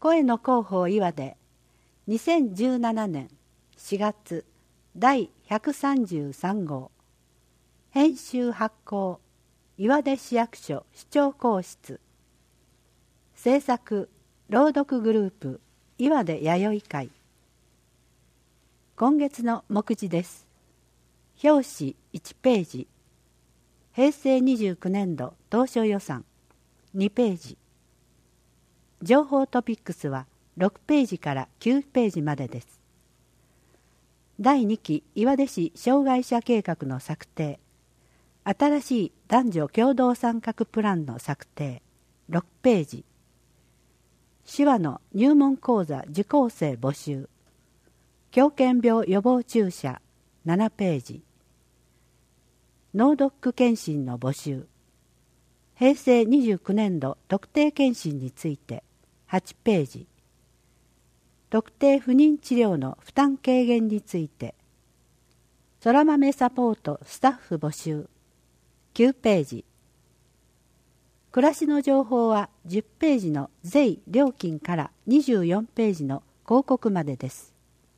声の広報岩で2017年4月第133号編集発行岩出市役所市長公室制作朗読グループ岩出弥生会。今月の目次です。表紙1ページ、平成29年度当初予算2ページ、情報トピックスは6ページから9ページまでです。第2期岩出市障害者計画の策定、新しい男女共同参画プランの策定6ページ、手話の入門講座受講生募集、狂犬病予防注射7ページ、脳ドック検診の募集、平成29年度特定検診について8ページ、特定不妊治療の負担軽減について、そら豆サポートスタッフ募集9ページ、暮らしの情報は10ページの税料金から24ページの広告までです。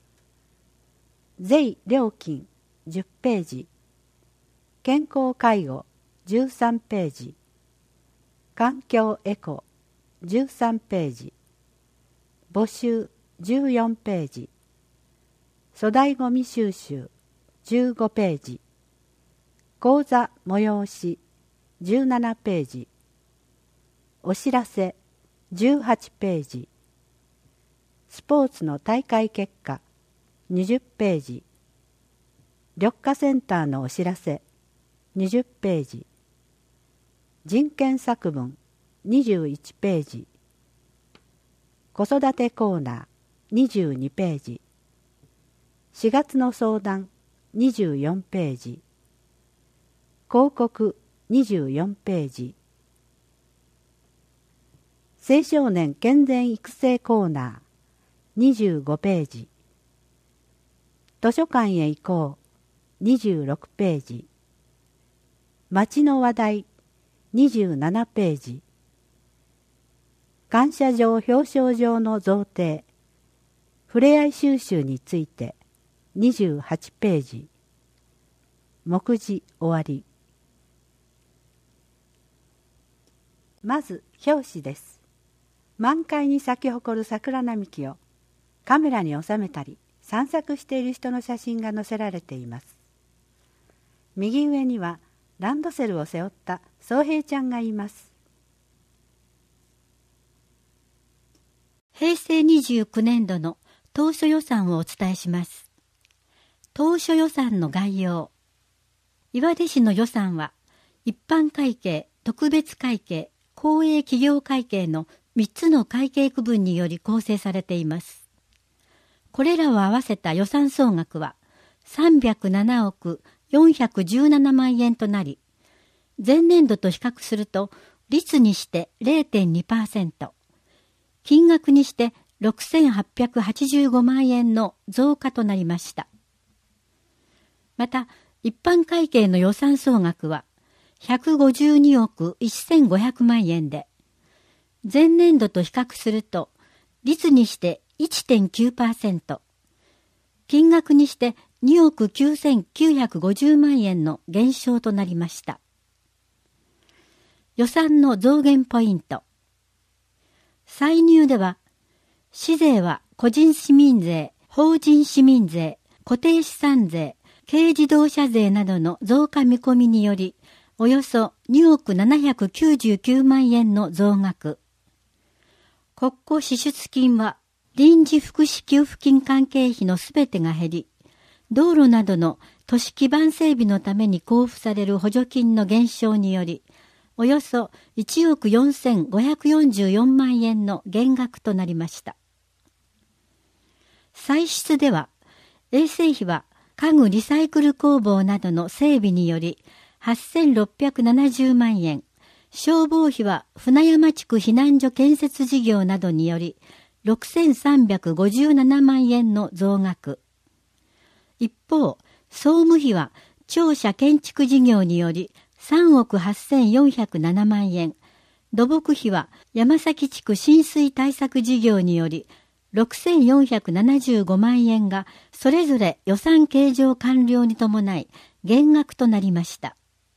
税料金10ページ、健康介護13ページ、環境エコ13ページ、募集14ページ、粗大ごみ収集15ページ、講座催し17ページ、お知らせ18ページ、スポーツの大会結果20ページ、緑化センターのお知らせ20ページ、人権作文21ページ、子育てコーナー22ページ、4月の相談24ページ、広告24ページ、青少年健全育成コーナー25ページ、図書館へ行こう26ページ、町の話題27ページ、感謝状表彰状の贈呈、ふれあい収集について28ページ、目次終わり。まず表紙です。満開に咲き誇る桜並木をカメラに収めたり散策している人の写真が載せられています。右上にはランドセルを背負った宗平ちゃんがいます。 平成29年度の当初予算をお伝えします。当初予算の概要。岩出市の予算は一般会計、特別会計、公営企業会計の3つの会計区分により構成されています。これらを合わせた予算総額は307億417万円となり、前年度と比較すると率にして 0.2%、金額にして6885万円の増加となりました。また、一般会計の予算総額は152億1500万円で、前年度と比較すると率にして 1.9%、金額にして2億9950万円の減少となりました。予算の増減ポイント。歳入では、市税は個人市民税、法人市民税、固定資産税、軽自動車税などの増加見込みにより、およそ2億799万円の増額。国庫支出金は臨時福祉給付金関係費のすべてが減り、道路などの都市基盤整備のために交付される補助金の減少により、およそ1億4544万円の減額となりました。歳出では、衛生費は家具リサイクル工房などの整備により8670万円、消防費は船山地区避難所建設事業などにより6357万円の増額。一方、総務費は庁舎建築事業により3億8407万円、 土木費は山崎地区浸水対策事業により6475万円がそれぞれ予算計上完了に伴い減額となりました。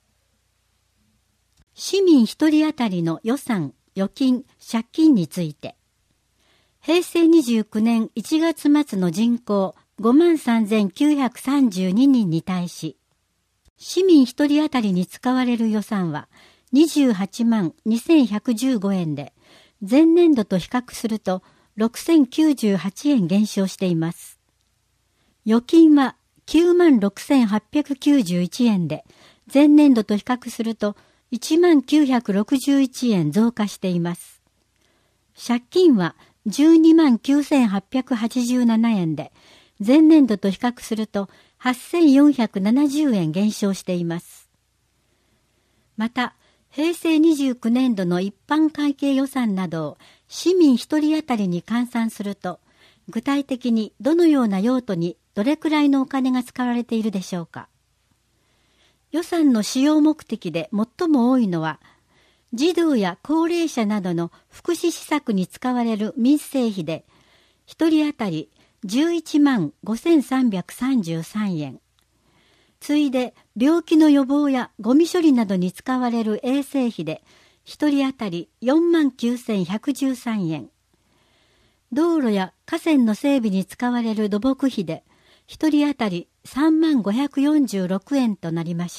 市民一人当たりの予算、預金、借金について、平成29年1月末の人口53,932人に対し、市民一人当たりに使われる予算は28万2115円で、前年度と比較すると6098円減少しています。預金は9万6891円で、前年度と比較すると1万961円増加しています。借金は12万9887円で、前年度と比較すると8470円減少しています。また、平成29年度の一般会計予算などを市民一人当たりに換算すると、具体的にどのような用途にどれくらいのお金が使われているでしょうか。予算の使用目的で最も多いのは、児童や高齢者などの福祉施策に使われる民生費で、一人当たり11万5333円。次いで病気の予防やゴミ処理などに使われる衛生費で、一人当たり4万9113円。道路や河川の整備に使われる土木費で、一人当たり3万546円となりました。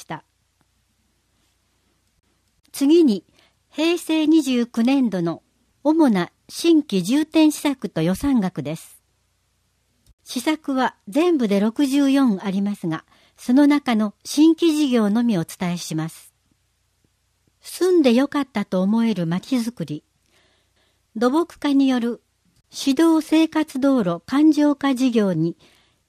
次に、平成29年度の主な新規重点施策と予算額です。施策は全部で64ありますが、その中の新規事業のみお伝えします。住んでよかったと思えるまちづくり。土木課による市道生活道路環状化事業に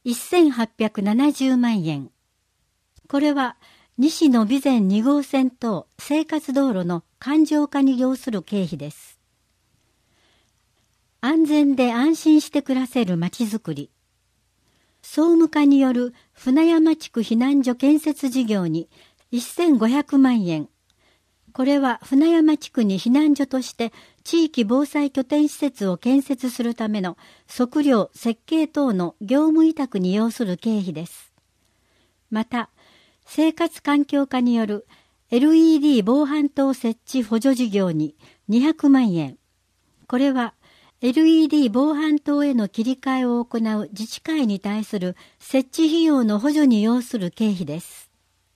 1870万円。これは西の備前2号線等生活道路の環状化に要する経費です。安全で安心して暮らせるまちづくり。総務課による船山地区避難所建設事業に1500万円。これは船山地区に避難所として地域防災拠点施設を建設するための測量・設計等の業務委託に要する経費です。また、生活環境課による LED 防犯灯設置補助事業に200万円。これは LED 防犯灯への切り替えを行う自治会に対する設置費用の補助に要する経費です。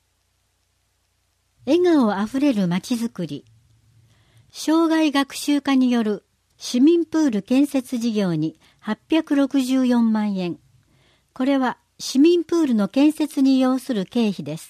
笑顔あふれるまちづくり。障害学習課による市民プール建設事業に864万円。これは市民プールの建設に要する経費です。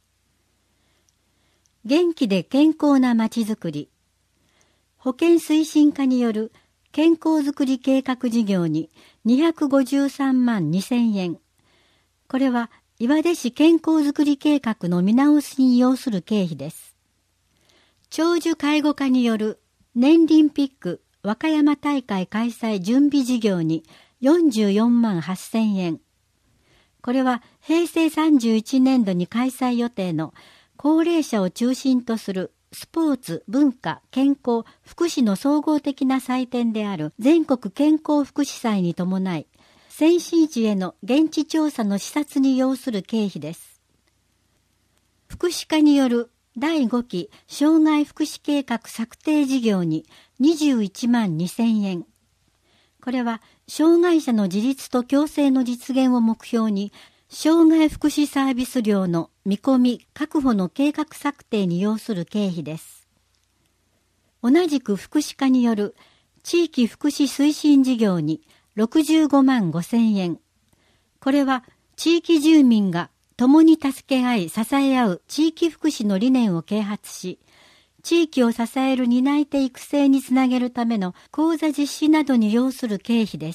元気で健康なまちづくり。保健推進課による健康づくり計画事業に253万2000円。これは岩出市健康づくり計画の見直しに要する経費です。長寿介護課による年リンピック和歌山大会開催準備事業に44万8000円。これは平成31年度に開催予定の高齢者を中心とするスポーツ、文化、健康、福祉の総合的な祭典である全国健康福祉祭に伴い、先進地への現地調査の視察に要する経費です。福祉課による第5期障害福祉計画策定事業に21万2000円。これは障害者の自立と共生の実現を目標に、障害福祉サービス料の見込み確保の計画策定に要する経費です。同じく福祉課による地域福祉推進事業に65万5000円。これは地域住民が共に助け合い支え合う地域福祉の理念を啓発し、地域を支える担い手育成につなげるための講座実施などに要する経費です。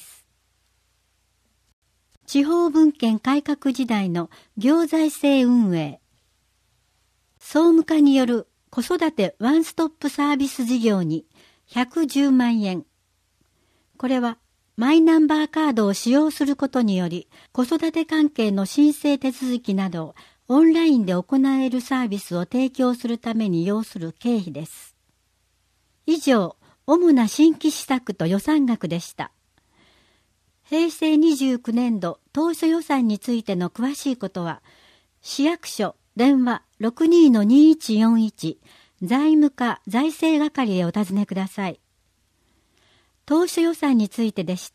地方分権改革時代の行財政運営。総務課による子育てワンストップサービス事業に110万円。これはマイナンバーカードを使用することにより、子育て関係の申請手続きなどをオンラインで行えるサービスを提供するために要する経費です。 以上、主な新規施策と予算額でした。平成29年度当初予算についての詳しいことは、市役所電話 62-2141 財務課財政係へお尋ねください。当初予算についてでした。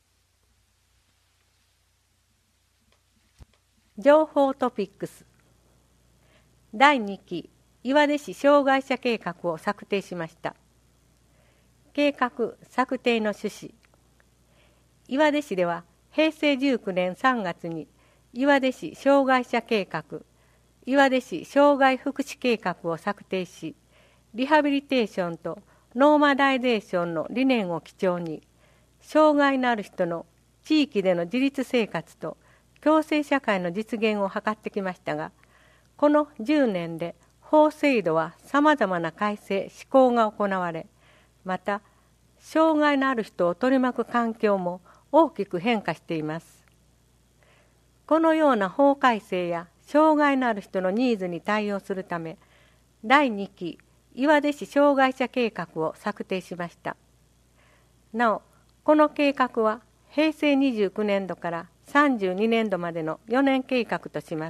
情報トピックス。第2期岩出市障害者計画を策定しました。計画策定の趣旨。岩出市では平成19年3月に岩出市障害者計画、岩出市障害福祉計画を策定し、リハビリテーションとノーマライゼーションの理念を基調に、障害のある人の地域での自立生活と共生社会の実現を図ってきましたが、この10年で法制度はさまざまな改正・施行が行われ、また障害のある人を取り巻く環境も大きく変化しています。このような法改正や障害のある人のニーズに対応するため、第2期岩出市障害者計画を策定しました。なお、この計画は平成29年度から32年度までの4年計画とします。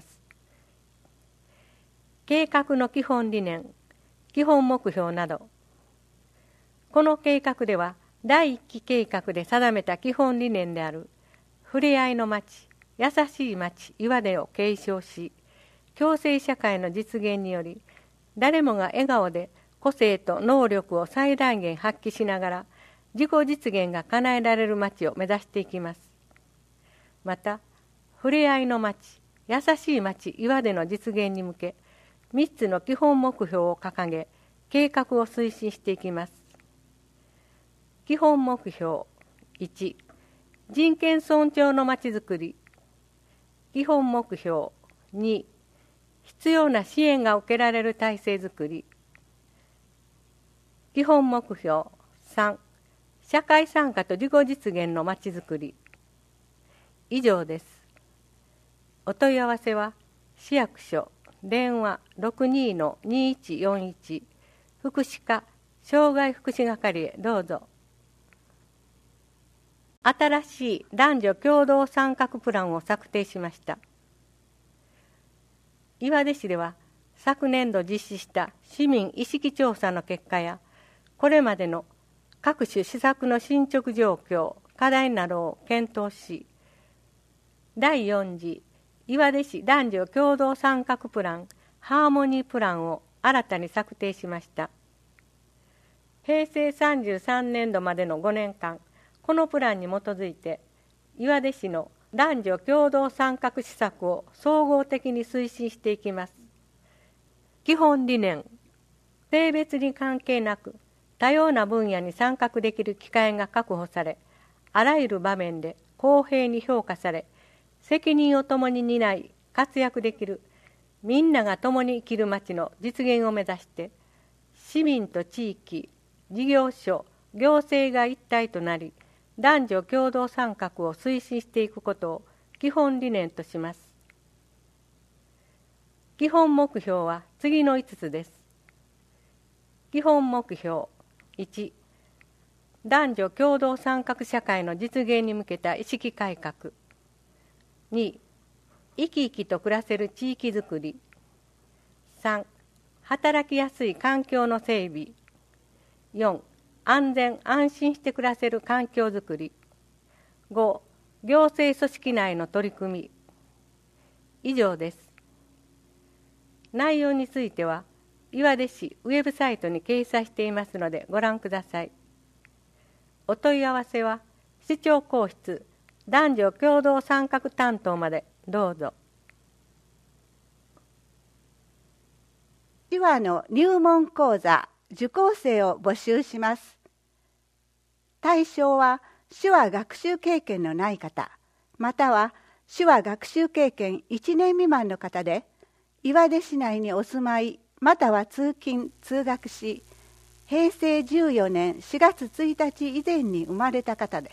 計画の基本理念、基本目標など。この計画では第1期計画で定めた基本理念であるふれあいの街、優しい街岩出を継承し、共生社会の実現により誰もが笑顔で個性と能力を最大限発揮しながら自己実現が叶えられる街を目指していきます。また、ふれあいの街、優しい街岩出の実現に向け、3つの基本目標を掲げ、計画を推進していきます。基本目標1、人権尊重の街づくり。基本目標2、必要な支援が受けられる体制づくり。基本目標3、社会参加と自己実現の街づくり。以上です。お問い合わせは市役所電話 62-2141 福祉課障害福祉係へどうぞ。新しい男女共同参画プランを策定しました。岩出市では昨年度実施した市民意識調査の結果や、これまでの各種施策の進捗状況、課題などを検討し、第4次岩出市男女共同参画プランハーモニープランを新たに策定しました。平成33年度までの5年間、このプランに基づいて岩出市の男女共同参画施策を総合的に推進していきます。基本理念、性別に関係なく多様な分野に参画できる機会が確保され、あらゆる場面で公平に評価され、責任を共に担い活躍できるみんなが共に生きる街の実現を目指して、市民と地域、事業所、行政が一体となり、男女共同参画を推進していくことを基本理念とします。基本目標は次の5つです。基本目標1、男女共同参画社会の実現に向けた意識改革。2、生き生きと暮らせる地域づくり。3、働きやすい環境の整備。4、安全安心して暮らせる環境づくり。5、行政組織内の取り組み。以上です。内容については岩出市ウェブサイトに掲載していますのでご覧ください。お問い合わせは市長公室男女共同参画担当までどうぞ。 手話の入門講座受講生を募集します。対象は手話学習経験のない方、または手話学習経験1年未満の方で、岩出市内にお住まいまたは通勤・通学し、平成14年4月1日以前に生まれた方です。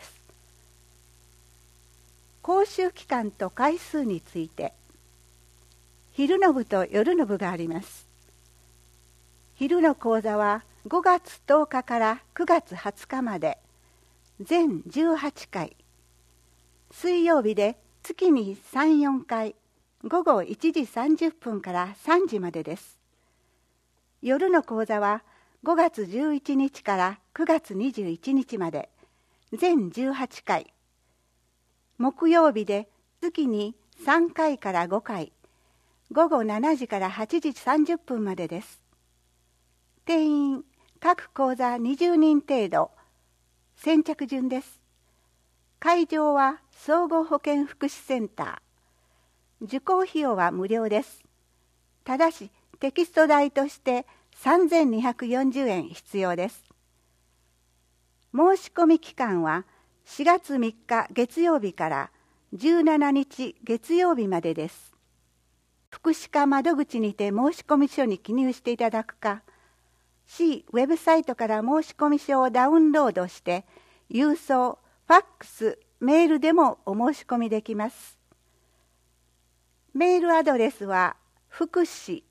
講習期間と回数について、昼の部と夜の部があります。昼の講座は 5月10日から9月20日まで全18回、水曜日で月に3、4回、午後1時30分から3時までです。夜の講座は5月11日から9月21日まで全18回、木曜日で月に3回から5回、午後7時から8時30分までです。定員各講座20人程度、先着順です。会場は総合保健福祉センター。受講費用は無料です。ただしテキスト代として3240円必要です。申し込み期間は4月3日月曜日から17日月曜日までです。福祉課窓口にて申込書に記入していただくか、市ウェブサイトから申込書をダウンロードして郵送、ファックス、メールでもお申し込みできます。メールアドレスは福祉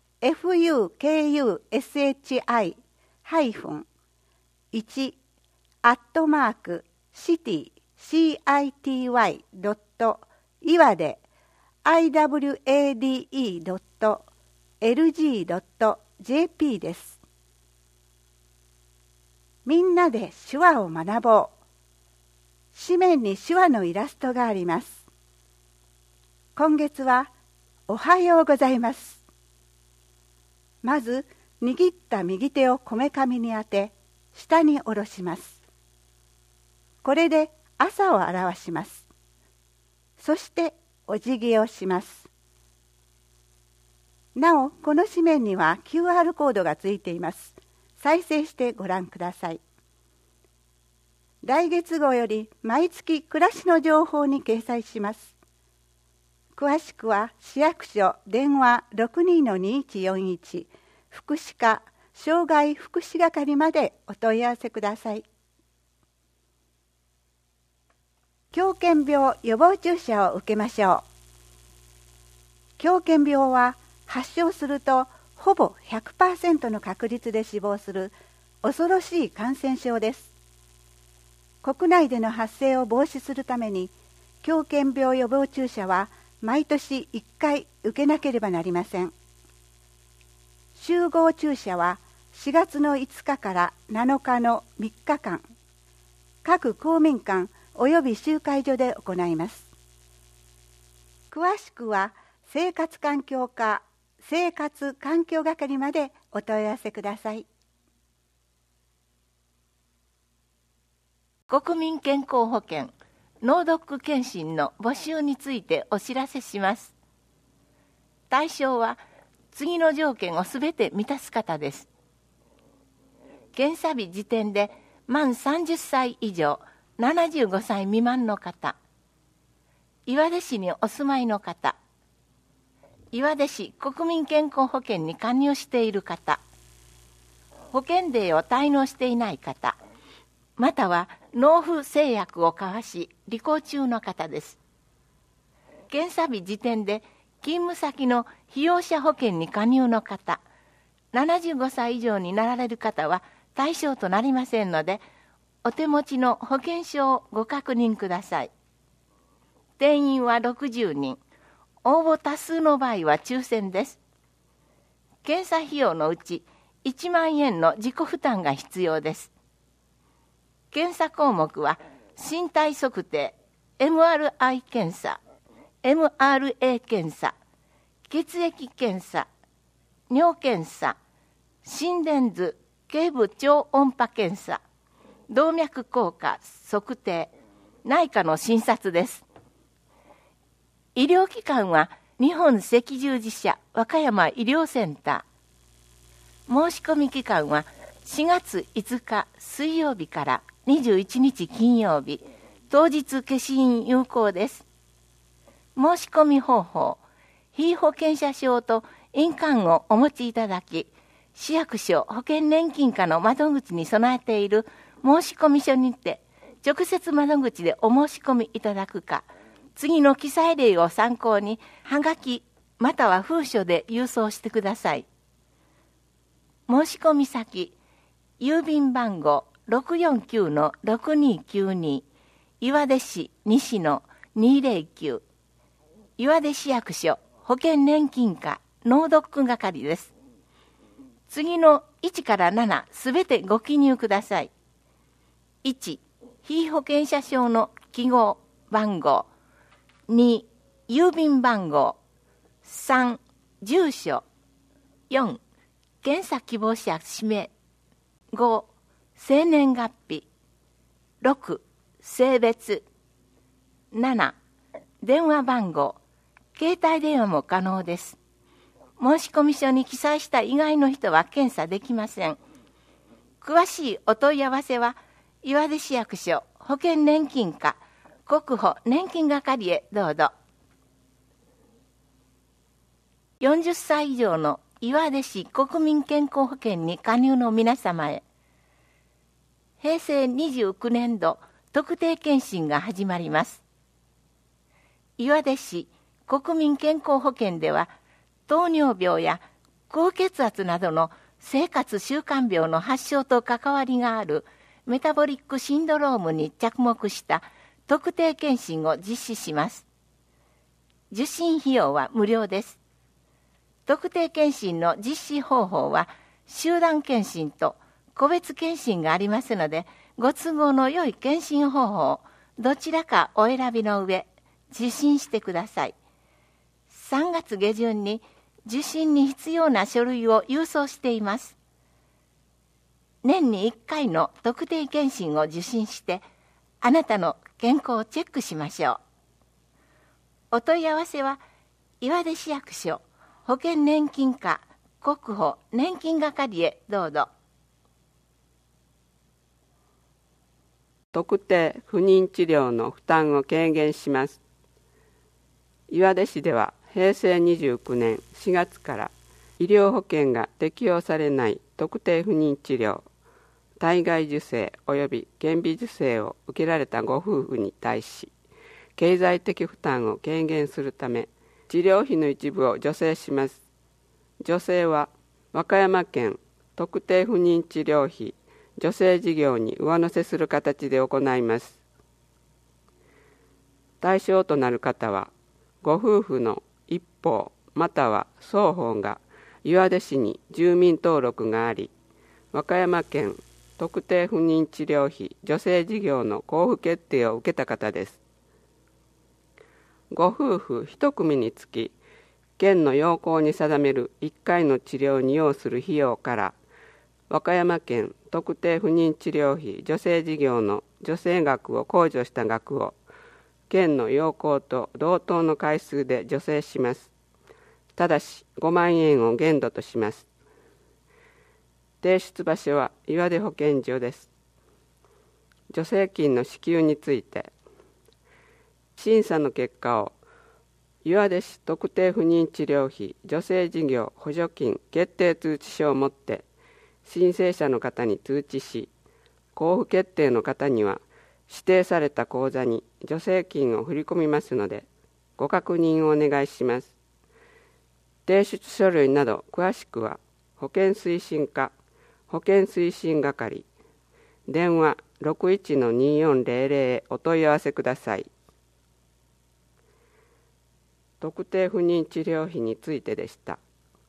city-city-city@city-iwade.lg.jp です。みんなで手話を学ぼう。紙面に手話のイラストがあります。今月はおはようございます。まず握った右手をこめかみに当て下に下ろします。これで朝を表します。そしてお辞儀をします。なおこの紙面には QR コードがついています。再生してご覧ください。来月号より毎月暮らしの情報に掲載します。詳しくは市役所電話 62-2141 福祉課障害福祉係までお問い合わせください。狂犬病予防注射を受けましょう。狂犬病は発症するとほぼ 100% の確率で死亡する恐ろしい感染症です。国内での発生を防止するために狂犬病予防注射は毎年1回受けなければなりません。集合注射は4月の5日から7日の3日間、各公民館および集会所で行います。詳しくは生活環境課生活環境係までお問い合わせください。 国民健康保険脳ドック検診の募集についてお知らせします。対象は次の条件をすべて満たす方です。検査日時点で満30歳以上75歳未満の方、岩出市にお住まいの方、岩出市国民健康保険に加入している方、保険料を滞納していない方、または納付制約を交わし履行中の方です。検査日時点で勤務先の被用者保険に加入の方、75歳以上になられる方は対象となりませんので、お手持ちの保険証をご確認ください。定員は60人。応募多数の場合は抽選です。検査費用のうち1万円の自己負担が必要です。検査項目は身体測定、MRI 検査、MRA 検査、血液検査、尿検査、心電図、頸部超音波検査、動脈硬化測定、内科の診察です。医療機関は日本赤十字社和歌山医療センター。申し込み期間は4月5日水曜日から21日金曜日、当日消印有効です。申し込み方法、被保険者証と印鑑をお持ちいただき、市役所保険年金課の窓口に備えている申込書にて、直接窓口でお申し込みいただくか、次の記載例を参考に、はがきまたは封書で郵送してください。申し込み先、 郵便番号 649-6292 岩出市西野209岩出市役所保険年金課納読係です。次の1から7すべてご記入ください。1、被保険者証の記号番号。2、郵便番号。3、住所。4、検査希望者氏名。5、生年月日。6、性別。7、電話番号。携帯電話も可能です。申込書に記載した以外の人は検査できません。詳しいお問い合わせは、岩出市役所保険年金課国保年金係へどうぞ。40歳以上の岩出市国民健康保険に加入の皆様へ、平成29年度特定健診が始まります。岩出市国民健康保険では、糖尿病や高血圧などの生活習慣病の発症と関わりがあるメタボリックシンドロームに着目した特定健診を実施します。受診費用は無料です。特定健診の実施方法は集団健診と個別健診がありますので、ご都合の良い健診方法をどちらかお選びの上、受診してください。3月下旬に受診に必要な書類を郵送しています。年に1回の特定健診を受診して、あなたの健康をチェックしましょう。お問い合わせは、岩出市役所保険年金課国保年金係へどうぞ。 特定不妊治療の負担を軽減します。岩出市では平成29年4月から医療保険が適用されない特定不妊治療、体外受精及び顕微授精を受けられたご夫婦に対し、経済的負担を軽減するため、治療費の一部を助成します。助成は和歌山県特定不妊治療費助成事業に上乗せする形で行います。対象となる方は、ご夫婦の一方または双方が岩出市に住民登録があり、和歌山県特定不妊治療費助成事業の交付決定を受けた方です。ご夫婦一組につき、県の要項に定める1回の治療に要する費用から、和歌山県特定不妊治療費助成事業の助成額を控除した額を、県の要項と同等の回数で助成します。ただし5万円を限度とします。提出場所は岩出保健所です。助成金の支給について、審査の結果を岩出市特定不妊治療費助成事業補助金決定通知書をもって申請者の方に通知し、交付決定の方には指定された口座に助成金を振り込みますので、ご確認をお願いします。提出書類など詳しくは保健推進課保健推進係電話 61-2400 へお問い合わせください。特定不妊治療費についてでした。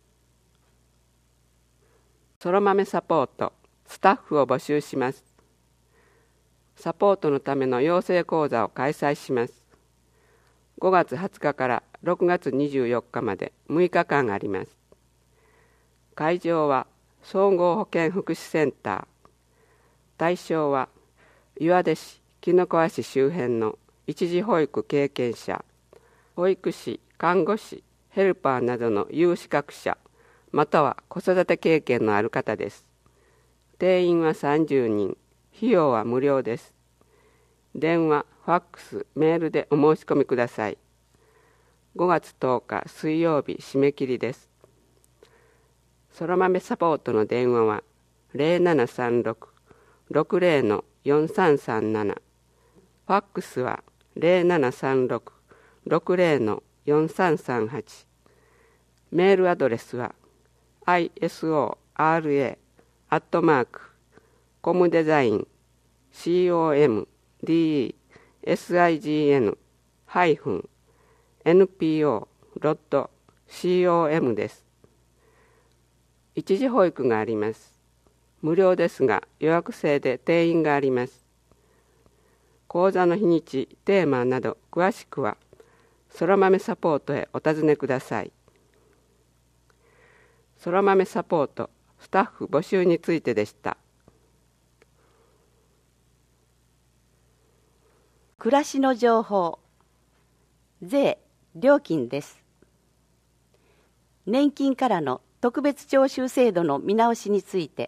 そら豆サポートスタッフを募集します。サポートのための養成講座を開催します。5月20日から6月24日まで6日間あります。会場は総合保健福祉センター。対象は岩出市紀の川市周辺の一時保育経験者、保育士、看護師、ヘルパーなどの有資格者、または子育て経験のある方です。定員は30人、費用は無料です。電話、ファックス、メールでお申し込みください。5月10日水曜日締め切りです。そら豆サポートの電話は 0736-60-4337、ファックスは 0736-60-4338、メールアドレスは isora@ コムデザイン comdesign-npo.com です。一時保育があります。無料ですが予約制で定員があります。講座の日にち、テーマなど詳しくはそら豆サポートへお尋ねください。そら豆サポートスタッフ募集についてでした。 暮らしの情報、税・料金です。年金からの特別徴収制度の見直しについて、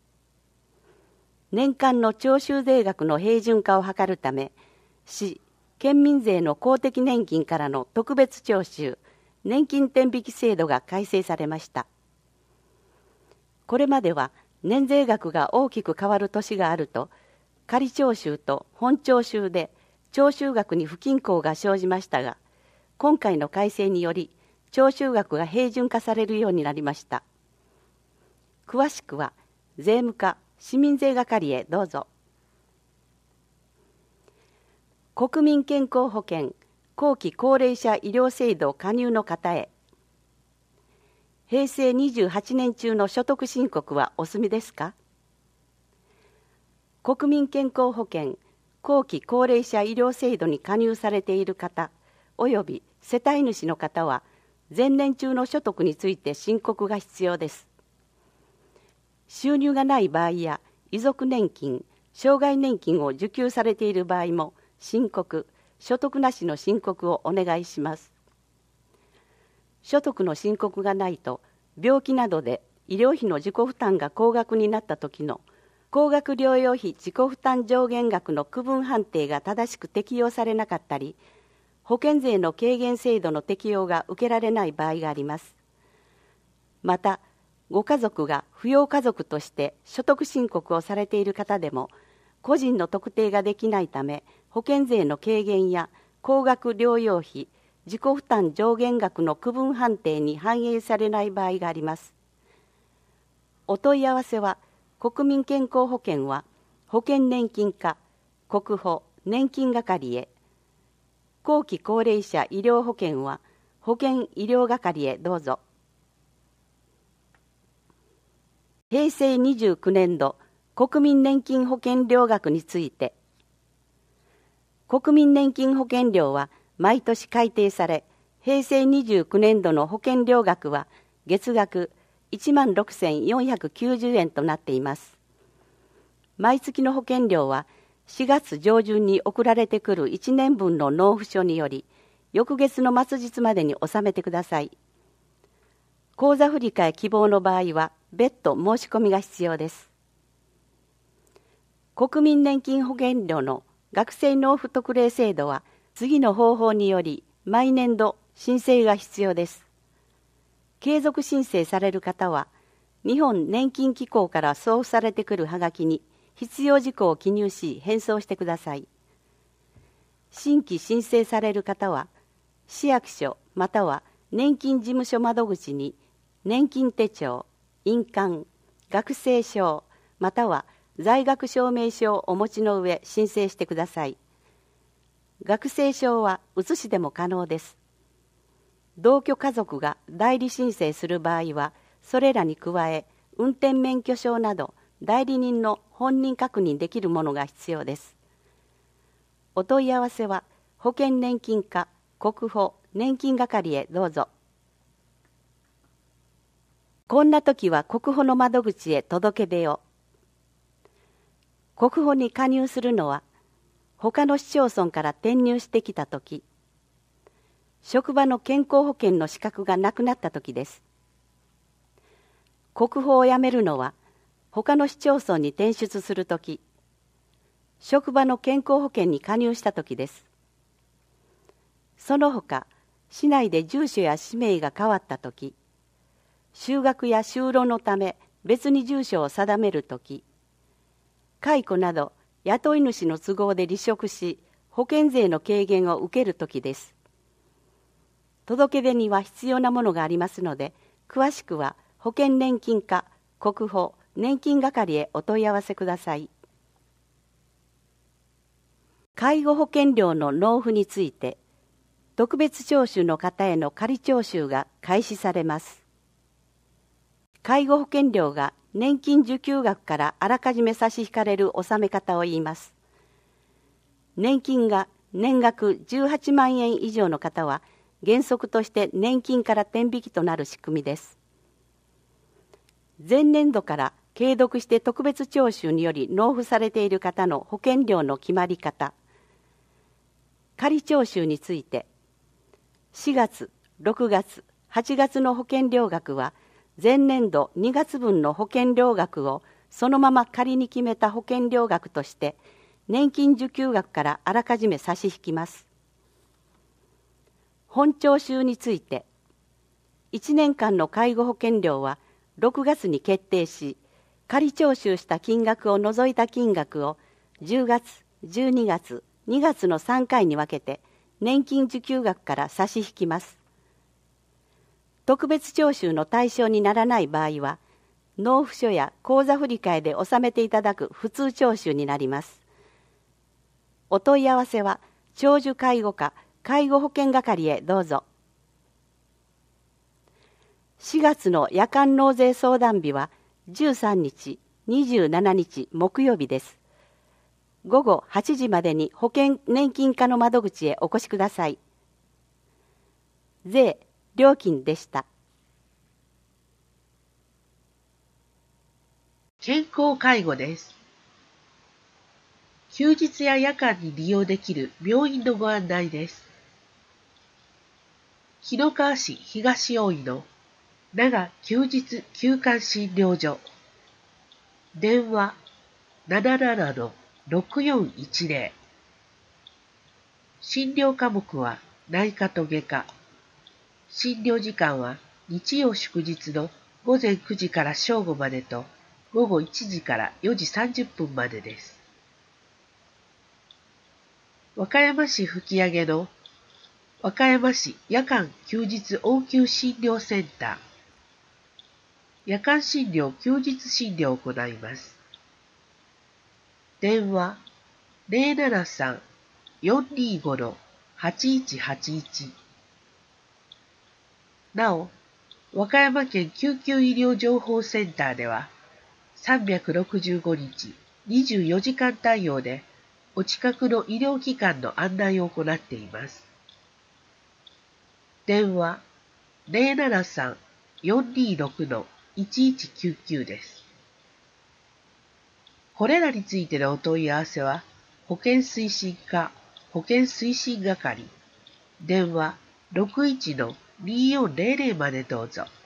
年間の徴収税額の平準化を図るため、市・県民税の公的年金からの特別徴収、年金天引き制度が改正されました。これまでは年税額が大きく変わる年があると、仮徴収と本徴収で徴収額に不均衡が生じましたが、今回の改正により徴収額が平準化されるようになりました。詳しくは税務課市民税係へどうぞ。国民健康保険後期高齢者医療制度加入の方へ。平成28年中の所得申告はお済みですか？国民健康保険後期高齢者医療制度に加入されている方および世帯主の方は前年中の所得について申告が必要です。収入がない場合や遺族年金、障害年金を受給されている場合も申告、所得なしの申告をお願いします。所得の申告がないと病気などで医療費の自己負担が高額になった時の高額療養費自己負担上限額の区分判定が正しく適用されなかったり、保険税の軽減制度の適用が受けられない場合があります。また、ご家族が扶養家族として所得申告をされている方でも、個人の特定ができないため、保険税の軽減や高額療養費、自己負担上限額の区分判定に反映されない場合があります。お問い合わせは、国民健康保険は保険年金課国保年金係へ、後期高齢者医療保険は保険医療係へどうぞ。平成29年度国民年金保険料額について、国民年金保険料は毎年改定され、平成29年度の保険料額は月額16,490円となっています。毎月の保険料は4月上旬に送られてくる1年分の納付書により、翌月の末日までに納めてください。口座振替希望の場合は別途申し込みが必要です。国民年金保険料の学生納付特例制度は次の方法により毎年度申請が必要です。継続申請される方は、日本年金機構から送付されてくるはがきに必要事項を記入し返送してください。新規申請される方は、市役所または年金事務所窓口に年金手帳、印鑑、学生証または在学証明書をお持ちの上申請してください。学生証は写しでも可能です。同居家族が代理申請する場合は、それらに加え、運転免許証など代理人の本人確認できるものが必要です。お問い合わせは、保険年金課国保年金係へどうぞ。こんな時は国保の窓口へ届け出を。国保に加入するのは、他の市町村から転入してきた時、職場の健康保険の資格がなくなった時です。国保を辞めるのは、他の市町村に転出する時、職場の健康保険に加入した時です。その他、市内で住所や氏名が変わった時、就学や就労のため別に住所を定める時、解雇など雇い主の都合で離職し、保険税の軽減を受ける時です。届け出には必要なものがありますので、詳しくは保険年金課国保年金係へお問い合わせください。介護保険料の納付について、特別徴収の方への仮徴収が開始されます。介護保険料が年金受給額からあらかじめ差し引かれる納め方を言います。年金が年額18万円以上の方は、原則として年金から天引きとなる仕組みです。前年度から継続して特別徴収により納付されている方の保険料の決まり方、仮徴収について、4月、6月、8月の保険料額は、前年度2月分の保険料額をそのまま仮に決めた保険料額として、年金受給額からあらかじめ差し引きます。本徴収について、1年間の介護保険料は6月に決定し、仮徴収した金額を除いた金額を10月、12月、2月の3回に分けて年金受給額から差し引きます。特別徴収の対象にならない場合は、納付書や口座振替で納めていただく普通徴収になります。お問い合わせは長寿介護課介護保険係へどうぞ。4月の夜間納税相談日は13日、27日木曜日です。午後8時までに保険年金課の窓口へお越しください。税、料金でした。 健康介護です。休日や夜間に利用できる病院のご案内です。紀の川市東大井の長休日休館診療所。電話77-6410。診療科目は内科と外科。診療時間は日曜祝日の午前9時から正午までと午後1時から4時30分までです。和歌山市吹上の和歌山市夜間休日応急診療センター。夜間診療休日診療を行います。電話073-425-8181。なお、和歌山県救急医療情報センターでは、365日24時間対応で、お近くの医療機関の案内を行っています。電話073-426-1199です。これらについてのお問い合わせは、保健推進課保健推進係、電話61-2400までどうぞ。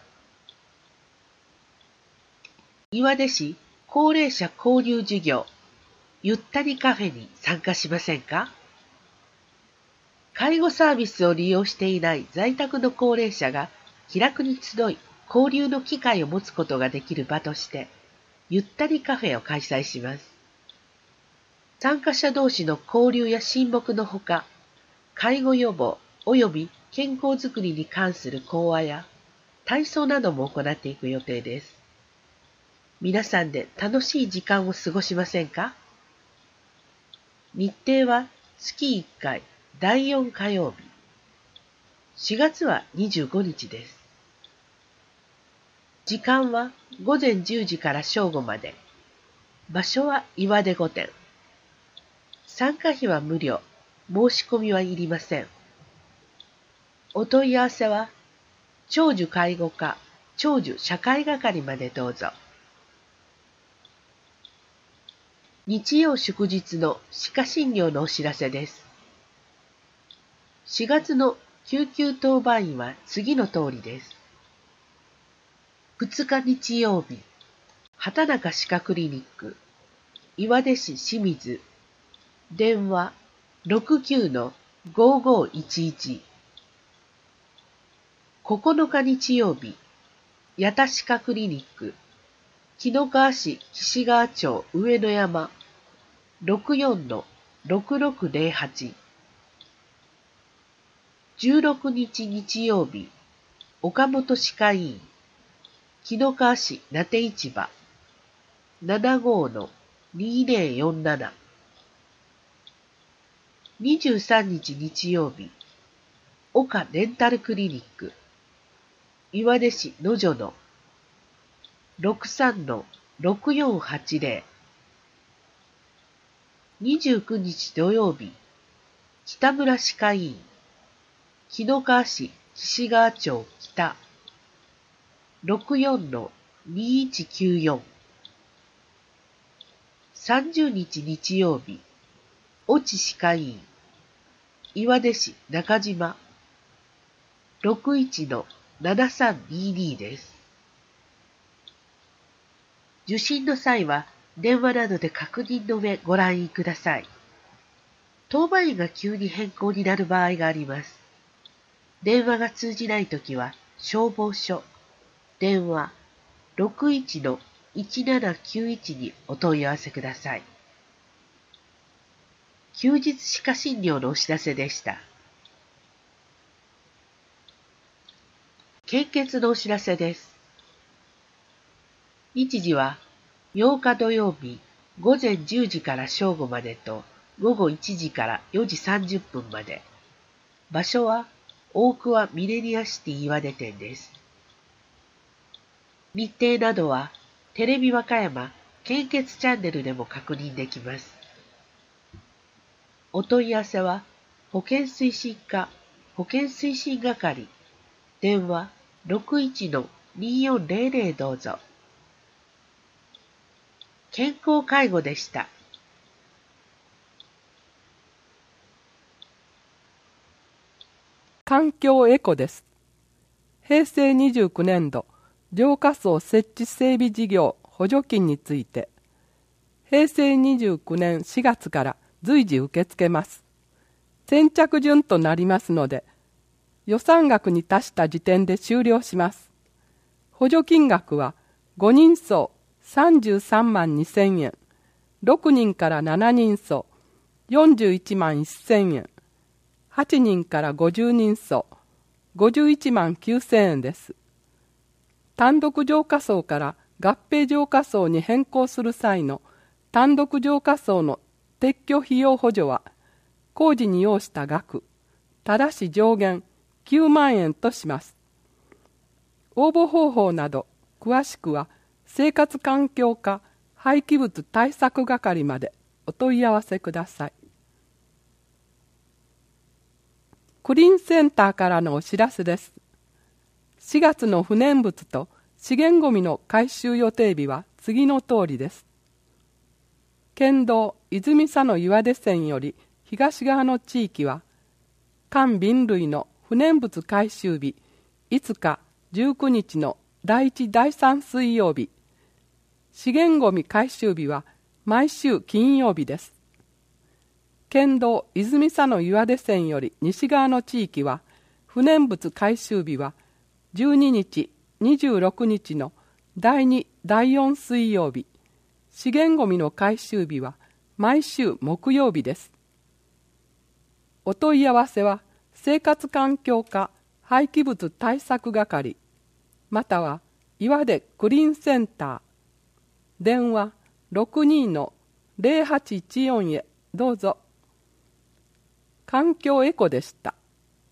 岩出市高齢者交流事業ゆったりカフェに参加しませんか？介護サービスを利用していない在宅の高齢者が気楽に集い交流の機会を持つことができる場としてゆったりカフェを開催します。参加者同士の交流や親睦のほか、介護予防及び健康づくりに関する講話や体操なども行っていく予定です。皆さんで楽しい時間を過ごしませんか？日程は月1回第4火曜日。4月は25日です。時間は午前10時から正午まで。場所は岩出御殿。参加費は無料。申し込みはいりません。お問い合わせは、長寿介護課長寿社会係までどうぞ。日曜祝日の歯科診療のお知らせです。4月の救急当番員は次の通りです。2日日曜日、畑中歯科クリニック、岩出市清水、電話 69-5511。9日日曜日、八田歯科クリニック、紀の川市岸川町上野山、64-6608。16日日曜日、岡本歯科医院、紀の川市名手市場、 75-2047 23日日曜日、岡デンタルクリニック、岩出市野女の 63-6480 29日土曜日、北村歯科医院、紀の川市岸川町北 64-2194 30日日曜日、越智歯科医院、岩出市中島 61-7322 です。受診の際は電話などで確認の上ご覧ください。当番員が急に変更になる場合があります。電話が通じないときは消防署、電話 61-1791 にお問い合わせください。休日歯科診療のお知らせでした。献血のお知らせです。日時は8日土曜日午前10時から正午までと午後1時から4時30分まで。場所は大桑ミレニアシティ岩出店です。日程などはテレビ和歌山献血チャンネルでも確認できます。お問い合わせは保健推進課保健推進係電話 61-2400 どうぞ。健康介護でした。 環境エコです。平成29年度浄化槽設置整備事業補助金について、平成29年4月から随時受け付けます。先着順となりますので、予算額に達した時点で終了します。補助金額は5人層33万2000円、6人から7人層41万1000円、8人から50人層51万9000円です。単独浄化槽から合併浄化槽に変更する際の単独浄化槽の撤去費用補助は工事に要した額、ただし上限9万円とします。応募方法など詳しくは生活環境課廃棄物対策係までお問い合わせください。クリーンセンターからのお知らせです。4月の不燃物と資源ごみの回収予定日は次の通りです。県道泉佐野岩出線より東側の地域は缶瓶類の不燃物回収日5日19日の第1第3水曜日、資源ごみ回収日は毎週金曜日です。県道泉佐野岩出線より西側の地域は不燃物回収日は12日26日の第2第4水曜日、資源ごみの回収日は毎週木曜日です。お問い合わせは生活環境課廃棄物対策係または岩出クリーンセンター電話 62-0814 へどうぞ。環境エコでした。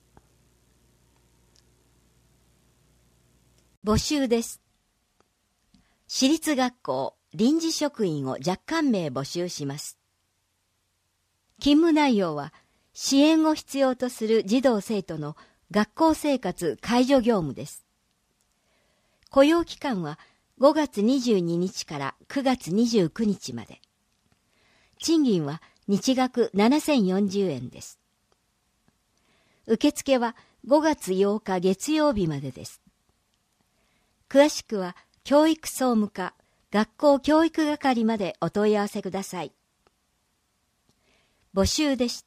募集です。私立学校臨時職員を若干名募集します。勤務内容は支援を必要とする児童生徒の学校生活介助業務です。雇用期間は5月22日から9月29日まで。賃金は日額7040円です。受付は5月8日月曜日までです。詳しくは教育総務課学校教育係までお問い合わせください。募集でした。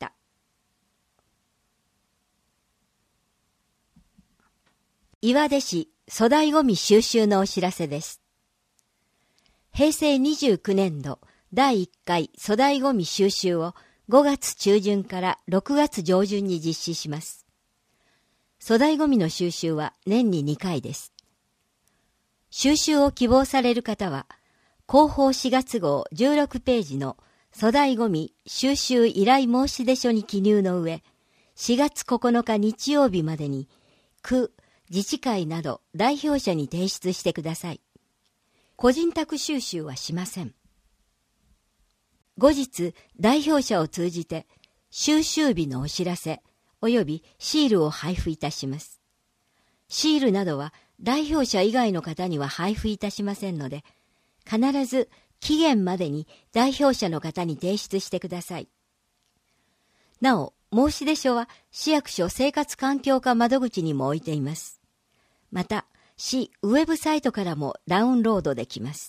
岩出市粗大ごみ収集のお知らせです。平成29年度第1回粗大ごみ収集を5月中旬から6月上旬に実施します。粗大ごみの収集は年に2回です。収集を希望される方は、 広報4月号16ページの粗大ごみ収集依頼申し出書に記入の上、4月9日日曜日までに区、自治会など代表者に提出してください。個人宅収集はしません。後日、代表者を通じて収集日のお知らせ及びシールを配布いたします。シールなどは代表者以外の方には配布いたしませんので、必ず期限までに代表者の方に提出してください。なお、申し出書は市役所生活環境課窓口にも置いています。また、市ウェブサイトからもダウンロードできます。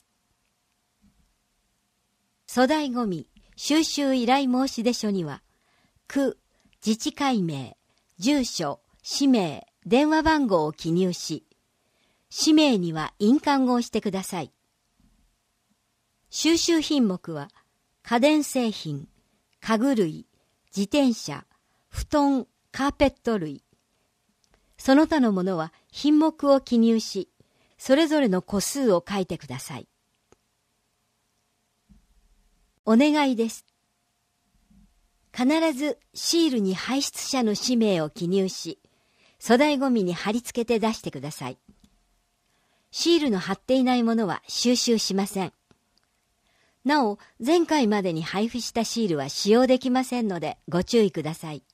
粗大ごみ収集依頼申し出書には、区、自治会名、住所、氏名、電話番号を記入し、氏名には印鑑をしてください。収集品目は、家電製品、家具類、自転車、布団、カーペット類。その他のものは品目を記入し、それぞれの個数を書いてください。お願いです。必ずシールに排出者の氏名を記入し、粗大ごみに貼り付けて出してください。シールの貼っていないものは収集しません。なお、前回までに配布したシールは使用できませんのでご注意ください。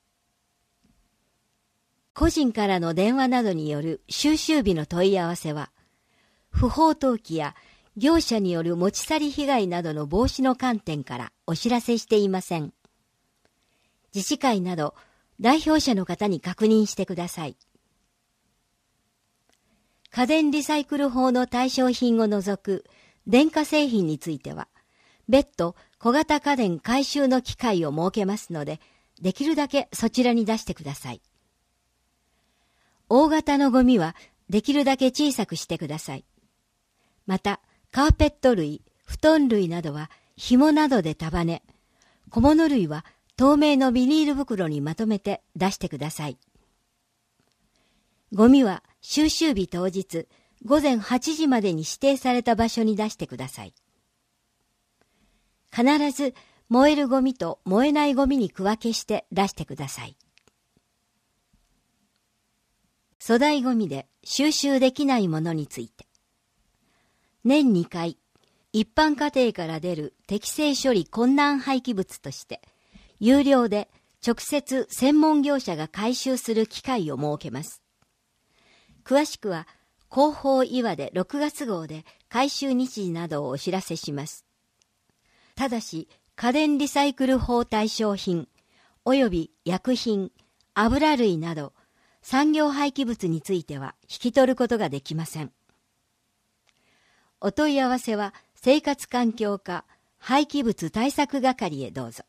個人からの電話などによる収集日の問い合わせは、不法投棄や業者による持ち去り被害などの防止の観点からお知らせしていません。自治会など代表者の方に確認してください。家電リサイクル法の対象品を除く電化製品については、別途小型家電回収の機会を設けますので、できるだけそちらに出してください。大型のゴミはできるだけ小さくしてください。また、カーペット類、布団類などは紐などで束ね、小物類は透明のビニール袋にまとめて出してください。ゴミは収集日当日午前8時までに指定された場所に出してください。必ず燃えるゴミと燃えないゴミに区分けして出してください。粗大ゴミで収集できないものについて、年2回、一般家庭から出る適正処理困難廃棄物として、有料で直接専門業者が回収する機会を設けます。詳しくは、広報岩で6月号で回収日時などをお知らせします。ただし、家電リサイクル法対象品、及び薬品、油類など、産業廃棄物については引き取ることができません。お問い合わせは、生活環境課廃棄物対策係へどうぞ。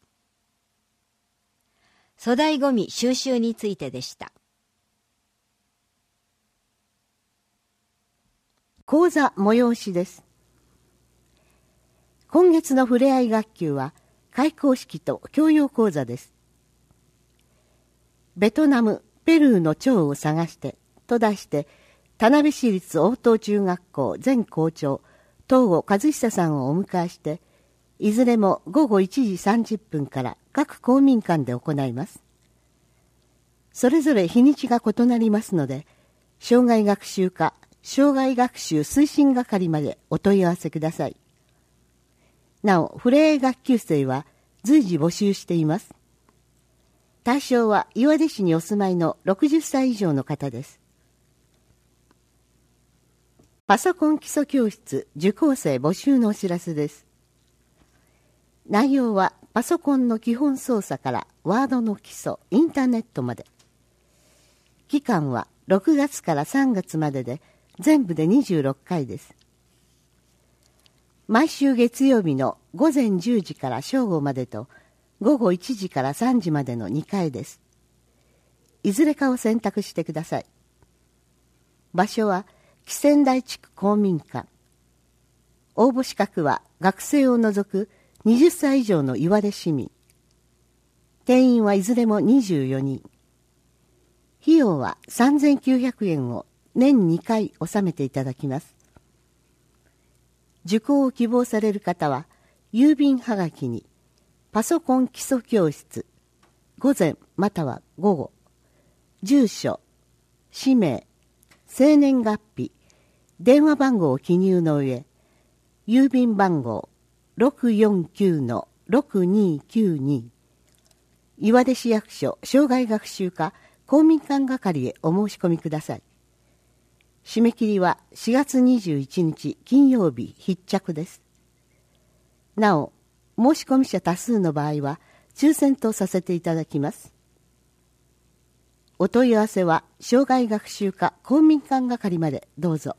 粗大ごみ収集についてでした。 講座催しです。今月のふれあい学級は開講式と教養講座です。ベトナム・ペルーの蝶を探してと題して、田辺市立応答中学校前校長東郷和久さんをお迎えして、いずれも午後1時30分から各公民館で行います。それぞれ日にちが異なりますので、障害学習課障害学習推進係までお問い合わせください。なお、ふれあい学級生は随時募集しています。対象は岩出市にお住まいの60歳以上の方です。パソコン基礎教室受講生募集のお知らせです。内容はパソコンの基本操作からワードの基礎、インターネットまで。期間は6月から3月までで全部で26回です。毎週月曜日の午前10時から正午までと午後1時から3時までの2回です。いずれかを選択してください。場所は木仙台地区公民館。応募資格は学生を除く20歳以上の岩出市民。定員はいずれも24人。費用は3900円を年2回納めていただきます。 受講を希望される方は、郵便はがきに、パソコン基礎教室、午前または午後、住所、氏名、生年月日、電話番号を記入の上、郵便番号 649-6292 岩出市役所生涯学習課公民館係へお申し込みください。締め切りは4月21日金曜日必着です。なお、申し込み者多数の場合は抽選とさせていただきます。お問い合わせは生涯学習課公民館係までどうぞ。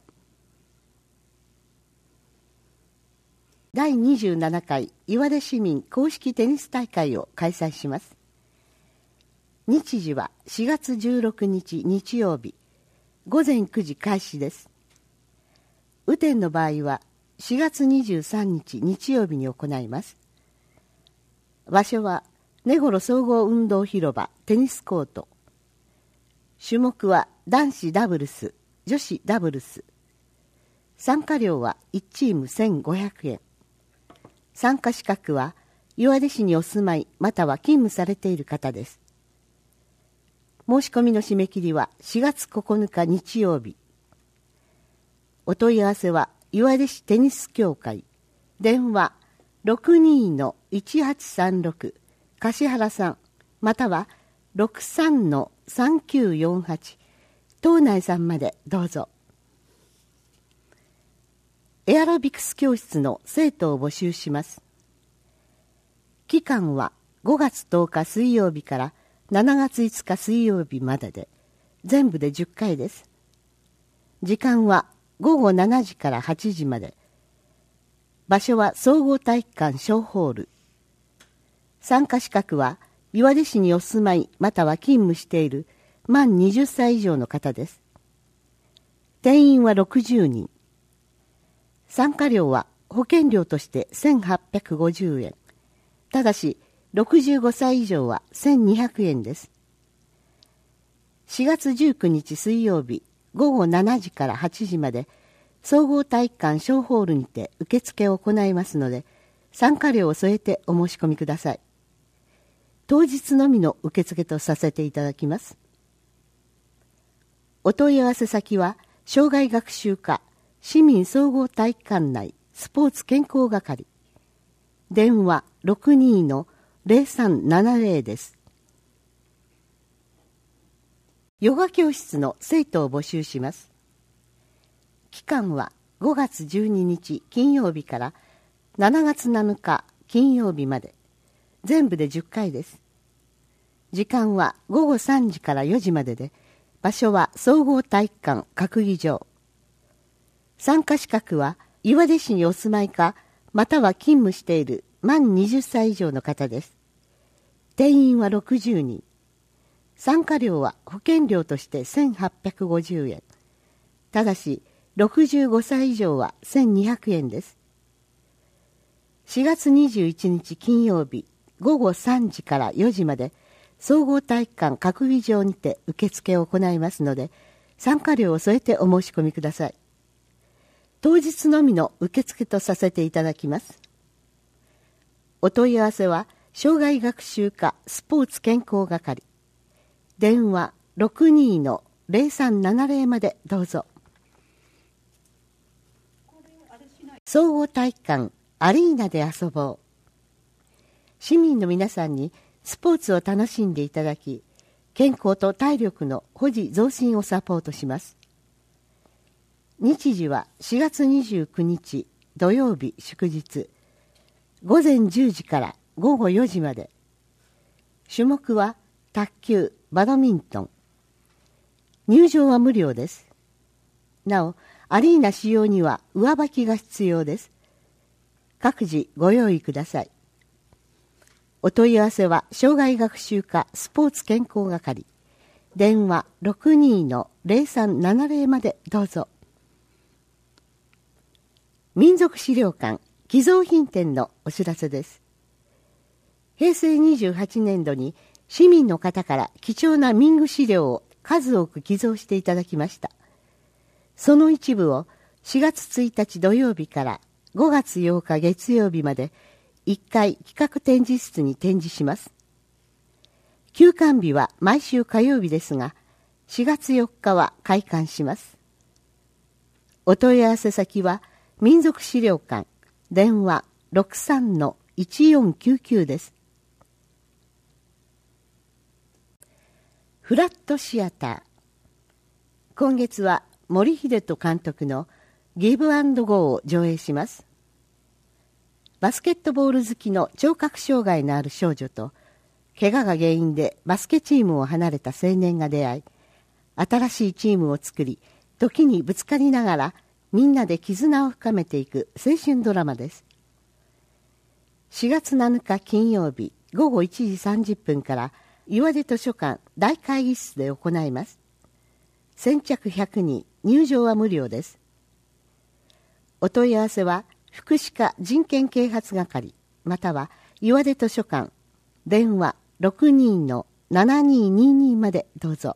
第27回岩出市民公式テニス大会を開催します。日時は4月16日日曜日、午前9時開始です。雨天の場合は4月23日日曜日に行います。場所は根頃総合運動広場テニスコート。種目は男子ダブルス、女子ダブルス。参加料は1チーム1500円。参加資格は岩出市にお住まいまたは勤務されている方です。申し込みの締め切りは4月9日日曜日。お問い合わせは岩出市テニス協会、電話 62-1836 橿原さんまたは 63-3948 東内さんまでどうぞ。エアロビクス教室の生徒を募集します。期間は5月10日水曜日から7月5日水曜日までで、全部で10回です。時間は午後7時から8時まで。場所は総合体育館小ホール。参加資格は岩出市にお住まいまたは勤務している満20歳以上の方です。定員は60人。参加料は保険料として1850円。ただし、65歳以上は1200円です。4月19日水曜日午後7時から8時まで、総合体育館小ホールにて受付を行いますので、参加料を添えてお申し込みください。当日のみの受付とさせていただきます。お問い合わせ先は、生涯学習課市民総合体育館内スポーツ健康係。電話 62-0370 です。ヨガ教室の生徒を募集します。期間は5月12日金曜日から7月7日金曜日まで。全部で10回です。時間は午後3時から4時までで、場所は総合体育館閣議場。参加資格は岩出市にお住まいかまたは勤務している満20歳以上の方です。定員は60人。参加料は保険料として1850円。ただし65歳以上は1200円です。4月21日金曜日午後3時から4時まで総合体育館閣議場にて受付を行いますので、参加料を添えてお申し込みください。当日のみの受付とさせていただきます。お問い合わせは生涯学習課スポーツ健康係。電話 62-0370 までどうぞ。総合体育館アリーナで遊ぼう。市民の皆さんにスポーツを楽しんでいただき、健康と体力の保持増進をサポートします。日時は4月29日土曜日祝日、午前10時から午後4時まで。種目は卓球、バドミントン。入場は無料です。なお、アリーナ使用には上履きが必要です。各自ご用意ください。お問い合わせは生涯学習課スポーツ健康係。電話 62-0370 までどうぞ。民族資料館寄贈品展のお知らせです。平成28年度に市民の方から貴重な民具資料を数多く寄贈していただきました。その一部を4月1日土曜日から 5月8日月曜日まで1回企画展示室に展示します。休館日は毎週火曜日ですが、4月4日は開館します。お問い合わせ先は民族資料館、電話 63-1499 です。フラットシアター。今月は森秀人監督のギブアンドゴーを上映します。バスケットボール好きの聴覚障害のある少女と、怪我が原因でバスケチームを離れた青年が出会い、新しいチームを作り、時にぶつかりながらみんなで絆を深めていく青春ドラマです。4月7日金曜日午後1時30分から岩出図書館大会議室で行います。先着100人、入場は無料です。お問い合わせは福祉課人権啓発係または岩出図書館電話 62-7222 までどうぞ。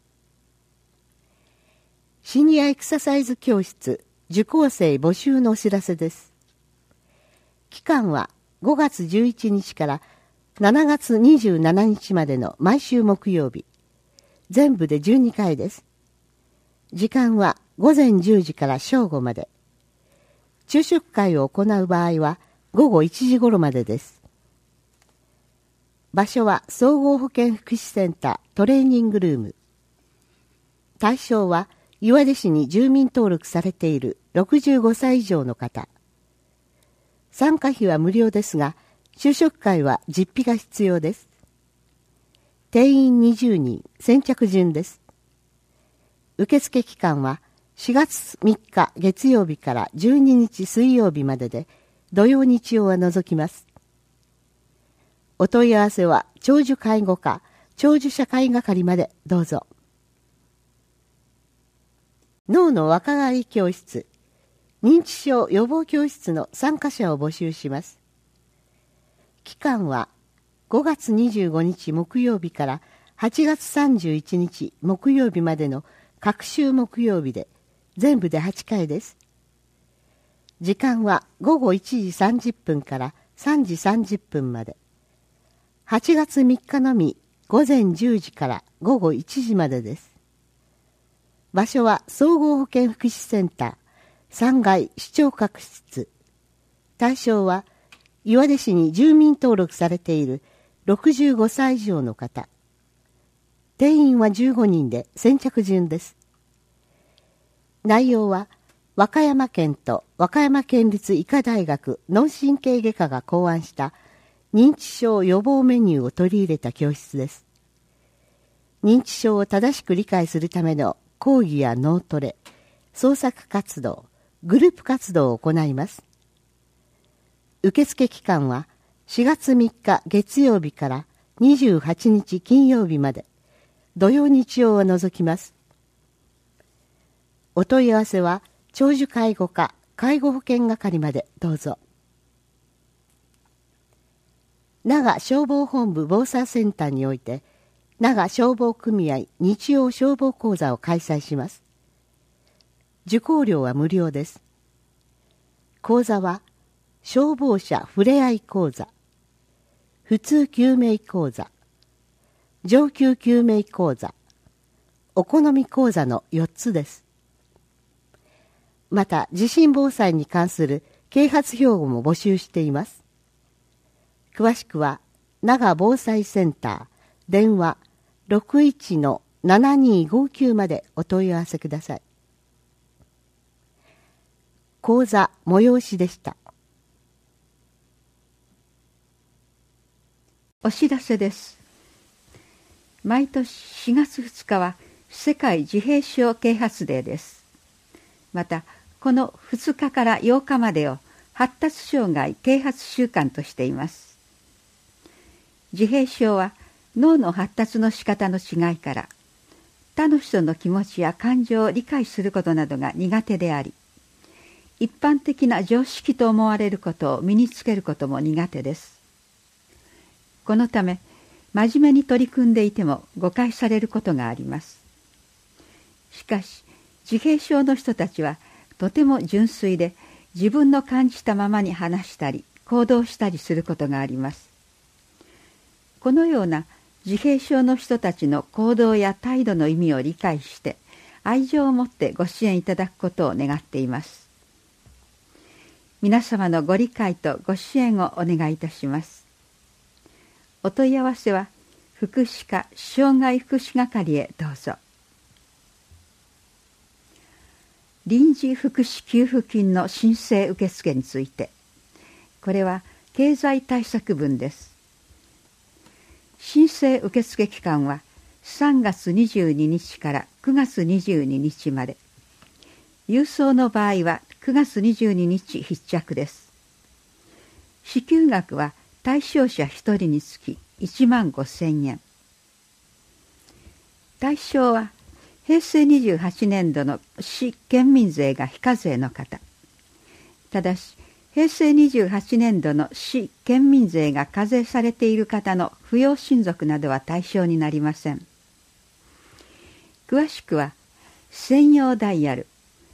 シニアエクササイズ教室受講生募集のお知らせです。期間は5月11日から7月27日までの毎週木曜日。全部で12回です。時間は午前10時から正午まで。昼食会を行う場合は午後1時頃までです。場所は総合保健福祉センタートレーニングルーム。対象は岩出市に住民登録されている65歳以上の方。参加費は無料ですが、昼食会は実費が必要です。定員20人、先着順です。受付期間は4月3日月曜日から12日水曜日までで、土曜日曜は除きます。お問い合わせは長寿介護課、長寿社会係までどうぞ。脳の若返り教室、認知症予防教室の参加者を募集します。期間は5月25日木曜日から8月31日木曜日までの各週木曜日で、全部で8回です。時間は午後1時30分から3時30分まで。8月3日のみ午前10時から午後1時までです。場所は総合保健福祉センター3階視聴覚室。対象は岩出市に住民登録されている65歳以上の方。定員は15人で先着順です。内容は和歌山県と和歌山県立医科大学脳神経外科が考案した認知症予防メニューを取り入れた教室です。認知症を正しく理解するための講義や脳トレ、創作活動、グループ活動を行います。受付期間は4月3日月曜日から28日金曜日まで、土曜日曜は除きます。お問い合わせは長寿介護課介護保険係までどうぞ。那賀消防本部防災センターにおいて那賀消防組合日曜消防講座を開催します。受講料は無料です。講座は消防車ふれあい講座、普通救命講座、上級救命講座、お好み講座の4つです。また地震防災に関する啓発標語も募集しています。詳しくは那賀防災センター電話 61-7259 までお問い合わせください。講座催しでした。 お知らせです。毎年4月2日は世界自閉症啓発デーです。またこの2日から8日までを発達障害啓発週間としています。自閉症は脳の発達の仕方の違いから他の人の気持ちや感情を理解することなどが苦手であり、一般的な常識と思われることを身につけることも苦手です。このため真面目に取り組んでいても誤解されることがあります。しかし自閉症の人たちはとても純粋で自分の感じたままに話したり行動したりすることがあります。このような自閉症の人たちの行動や態度の意味を理解して愛情を持ってご支援いただくことを願っています。皆様のご理解とご支援をお願いいたします。お問い合わせは福祉課障害福祉係へどうぞ。臨時福祉給付金の申請受付について、これは経済対策分です。申請受付期間は3月22日から9月22日まで。郵送の場合は9月22日必着です。支給額は対象者1人につき1万5,000円。対象は平成28年度の市県民税が非課税の方。ただし、平成28年度の市県民税が課税されている方の扶養親族などは対象になりません。詳しくは専用ダイヤル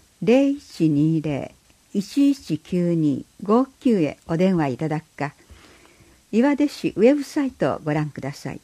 0120-1192-59 へお電話いただくか、岩出市ウェブサイトをご覧ください。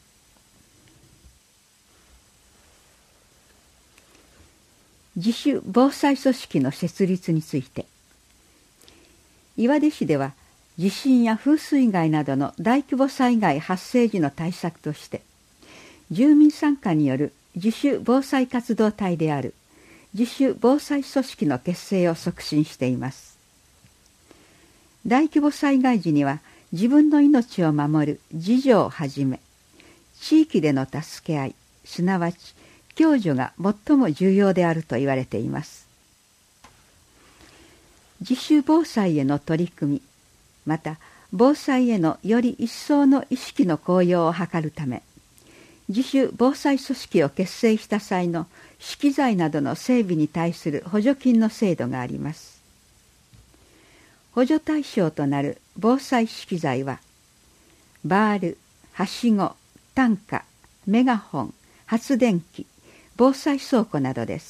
自主防災組織の設立について、岩出市では地震や風水害などの大規模災害発生時の対策として、住民参加による自主防災活動体である自主防災組織の結成を促進しています。大規模災害時には自分の命を守る自助をはじめ、地域での助け合い、すなわち共助が最も重要であると言われています。自主防災への取り組み、また防災へのより一層の意識の高揚を図るため、自主防災組織を結成した際の資機材などの整備に対する補助金の制度があります。補助対象となる防災資機材は、バール、はしご、担架、メガホン、発電機、防災倉庫などです。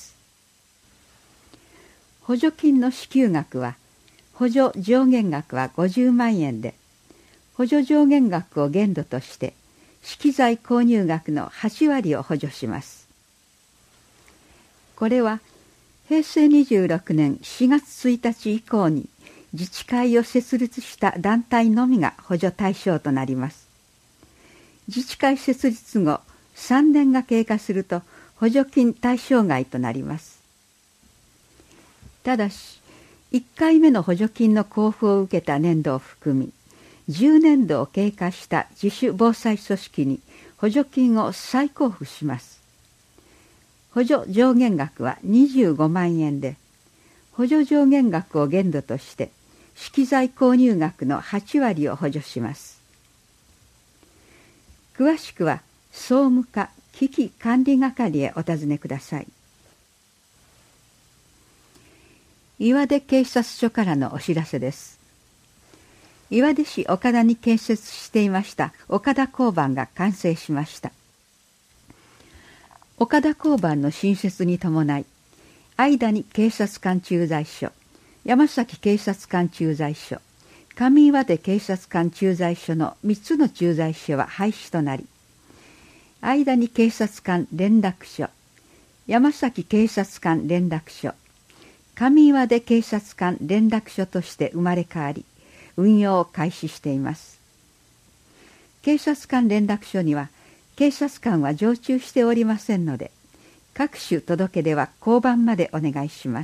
補助金の支給額は、補助上限額は50万円で、補助上限額を限度として、資機材購入額の8割を補助します。これは、平成26年4月1日以降に自治会を設立した団体のみが補助対象となります。自治会設立後3年が経過すると補助金対象外となります。ただし、1回目の補助金の交付を受けた年度を含み、10年度を経過した自主防災組織に補助金を再交付します。補助上限額は25万円で、補助上限額を限度として資機材購入額の8割を補助します。詳しくは総務課危機管理係へお尋ねください。岩出警察署からのお知らせです。岩出市岡田に建設していました岡田交番が完成しました。岡田交番の新設に伴い、相谷警察官駐在所、山崎警察官駐在所、上岩出警察官駐在所の3つの駐在所は廃止となり、相谷警察官連絡所、山崎警察官連絡所、上岩出警察官連絡所として生まれ変わり、運用を開始しています。警察官連絡所には、警察官は常駐しておりませんので、各種届け出は交番までお願いします。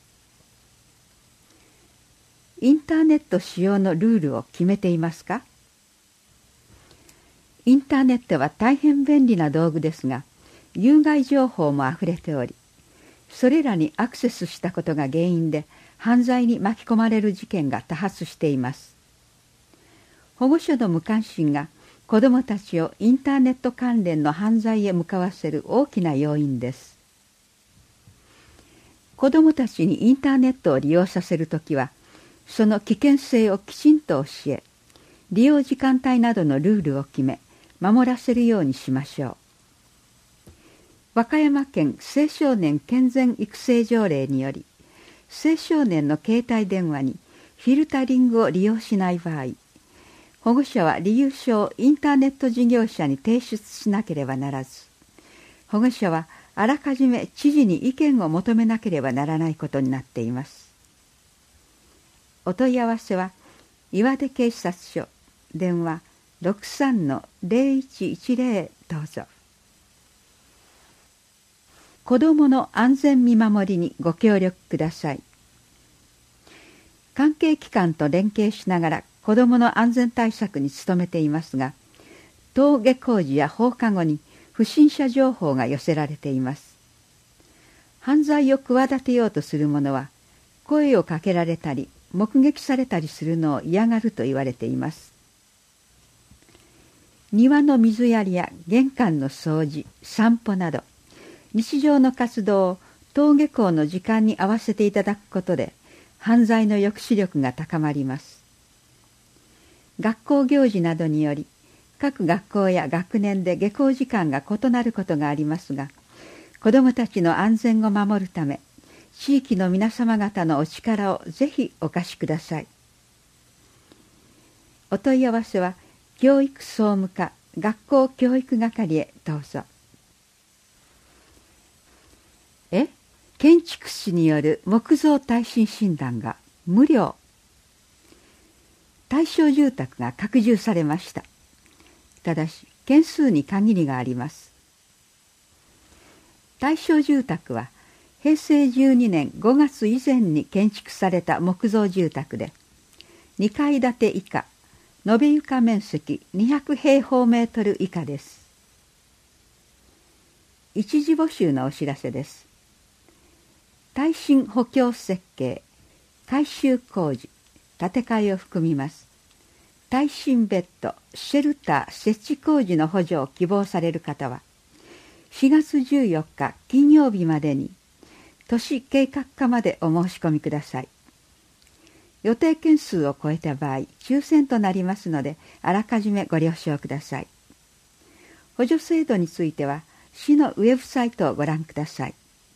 インターネット使用のルールを決めていますか？インターネットは大変便利な道具ですが、有害情報もあふれており、それらにアクセスしたことが原因で犯罪に巻き込まれる事件が多発しています。保護者の無関心が子どもたちをインターネット関連の犯罪へ向かわせる大きな要因です。子どもたちにインターネットを利用させるときは、その危険性をきちんと教え、利用時間帯などのルールを決め、守らせるようにしましょう。和歌山県青少年健全育成条例により、 青少年の携帯電話にフィルタリングを利用しない場合、保護者は理由書をインターネット事業者に提出しなければならず、保護者はあらかじめ知事に意見を求めなければならないことになっています。お問い合わせは岩手警察署電話 63-0110 どうぞ。子どもの安全見守りにご協力ください。関係機関と連携しながら子どもの安全対策に努めていますが、登下校時や放課後に不審者情報が寄せられています。犯罪を企てようとする者は、声をかけられたり目撃されたりするのを嫌がると言われています。庭の水やりや玄関の掃除、散歩など、日常の活動を登下校の時間に合わせていただくことで、犯罪の抑止力が高まります。学校行事などにより、各学校や学年で下校時間が異なることがありますが、子どもたちの安全を守るため、地域の皆様方のお力をぜひお貸しください。お問い合わせは、教育総務課学校教育係へどうぞ。建築士による木造耐震診断が無料。対象住宅が拡充されました。ただし、件数に限りがあります。対象住宅は、平成12年5月以前に建築された木造住宅で、2階建て以下、延べ床面積200平方メートル以下です。一時募集のお知らせです。耐震補強設計、改修工事、建て替えを含みます。耐震ベッド、シェルター設置工事の補助を希望される方は、4月14日金曜日までに、都市計画課までお申し込みください。予定件数を超えた場合、抽選となりますので、あらかじめご了承ください。補助制度については、市のウェブサイトをご覧ください。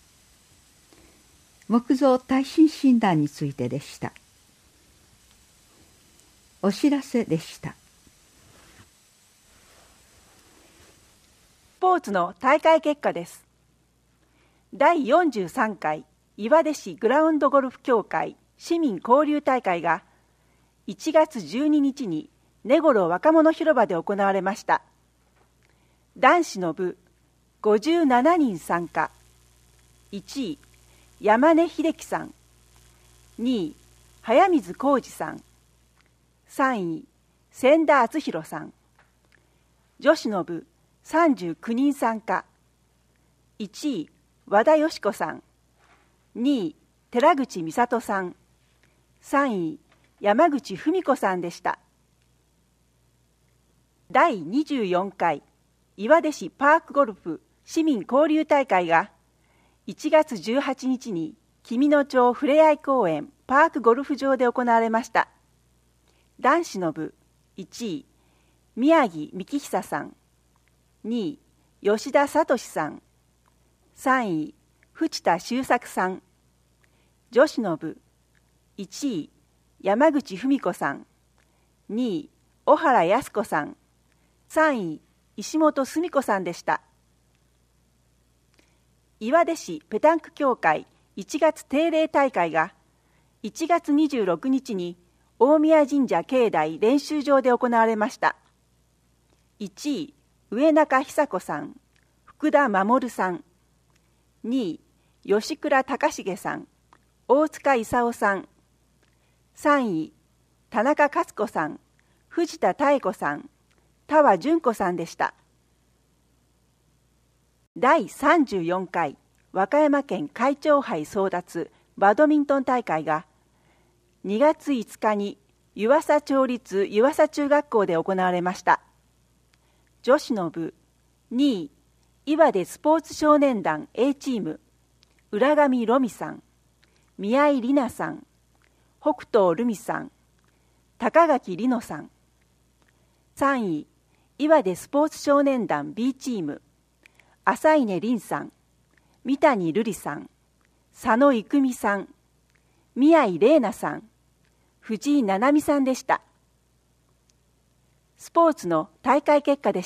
木造耐震診断についてでした。お知らせでした。 スポーツの大会結果です。第43回岩出市グラウンドゴルフ協会市民交流大会が1月12日に根頃若者広場で行われました。男子の部57人参加。1位山根秀樹さん、2位早水浩二さん、3位千田敦弘さん。女子の部39人参加。1位和田よし子さん、2位寺口美里さん、3位山口文子さんでした。第24回岩出市パークゴルフ市民交流大会が1月18日に紀美野町ふれあい公園パークゴルフ場で行われました。男子の部1位宮城幹久さん、2位吉田聡さん、3位藤田修作さん。女子の部1位山口文子さん、2位小原靖子さん、3位石本澄子さんでした。岩出市ペタンク協会1月定例大会が1月26日に大宮神社境内練習場で行われました。1位上中久子さん、福田守さん、2位吉倉隆重さん、大塚勲さん、3位田中勝子さん、藤田妙子さん、田和純子さんでした。第34回和歌山県会長杯争奪バドミントン大会が2月5日に湯浅町立湯浅中学校で行われました。女子の部2位岩出スポーツ少年団 A チーム浦上ロミさん、宮井里奈さん、北東留美さん、高垣里乃さん。3位岩出スポーツ少年団 B チーム浅稲凛さん、三谷瑠璃さん、佐野郁美さん、 宮井玲奈さん、藤井七海さんでした。スポーツの大会結果でした。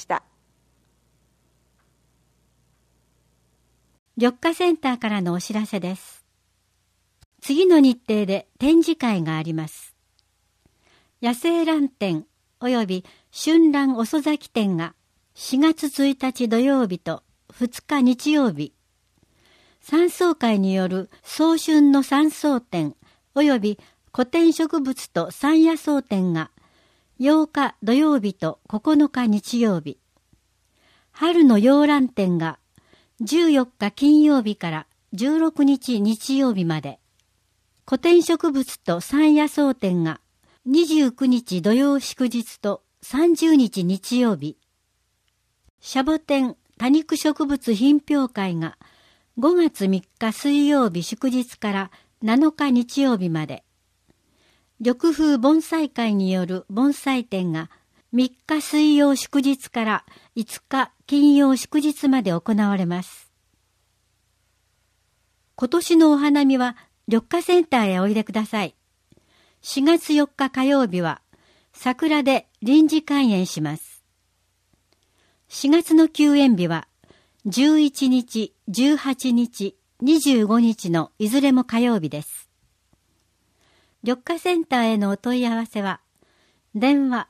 緑化センターからのお知らせです。次の日程で展示会があります。野生蘭展及び春蘭遅咲き展が4月1日土曜日と2日日曜日、山草会による早春の山草展及び古典植物と山野草展が8日土曜日と9日日曜日、春の洋蘭展が14日金曜日から16日日曜日まで、古典植物と山野草展が29日土曜祝日と30日日曜日、シャボテン多肉植物品評会が5月3日水曜日祝日から7日日曜日まで、緑風盆栽会による盆栽展が3日水曜祝日から5日金曜祝日まで行われます。今年のお花見は緑化センターへおいでください。4月4日火曜日は桜で臨時開園します。4月の休園日は11日、18日、25日のいずれも火曜日です。緑化センターへのお問い合わせは、電話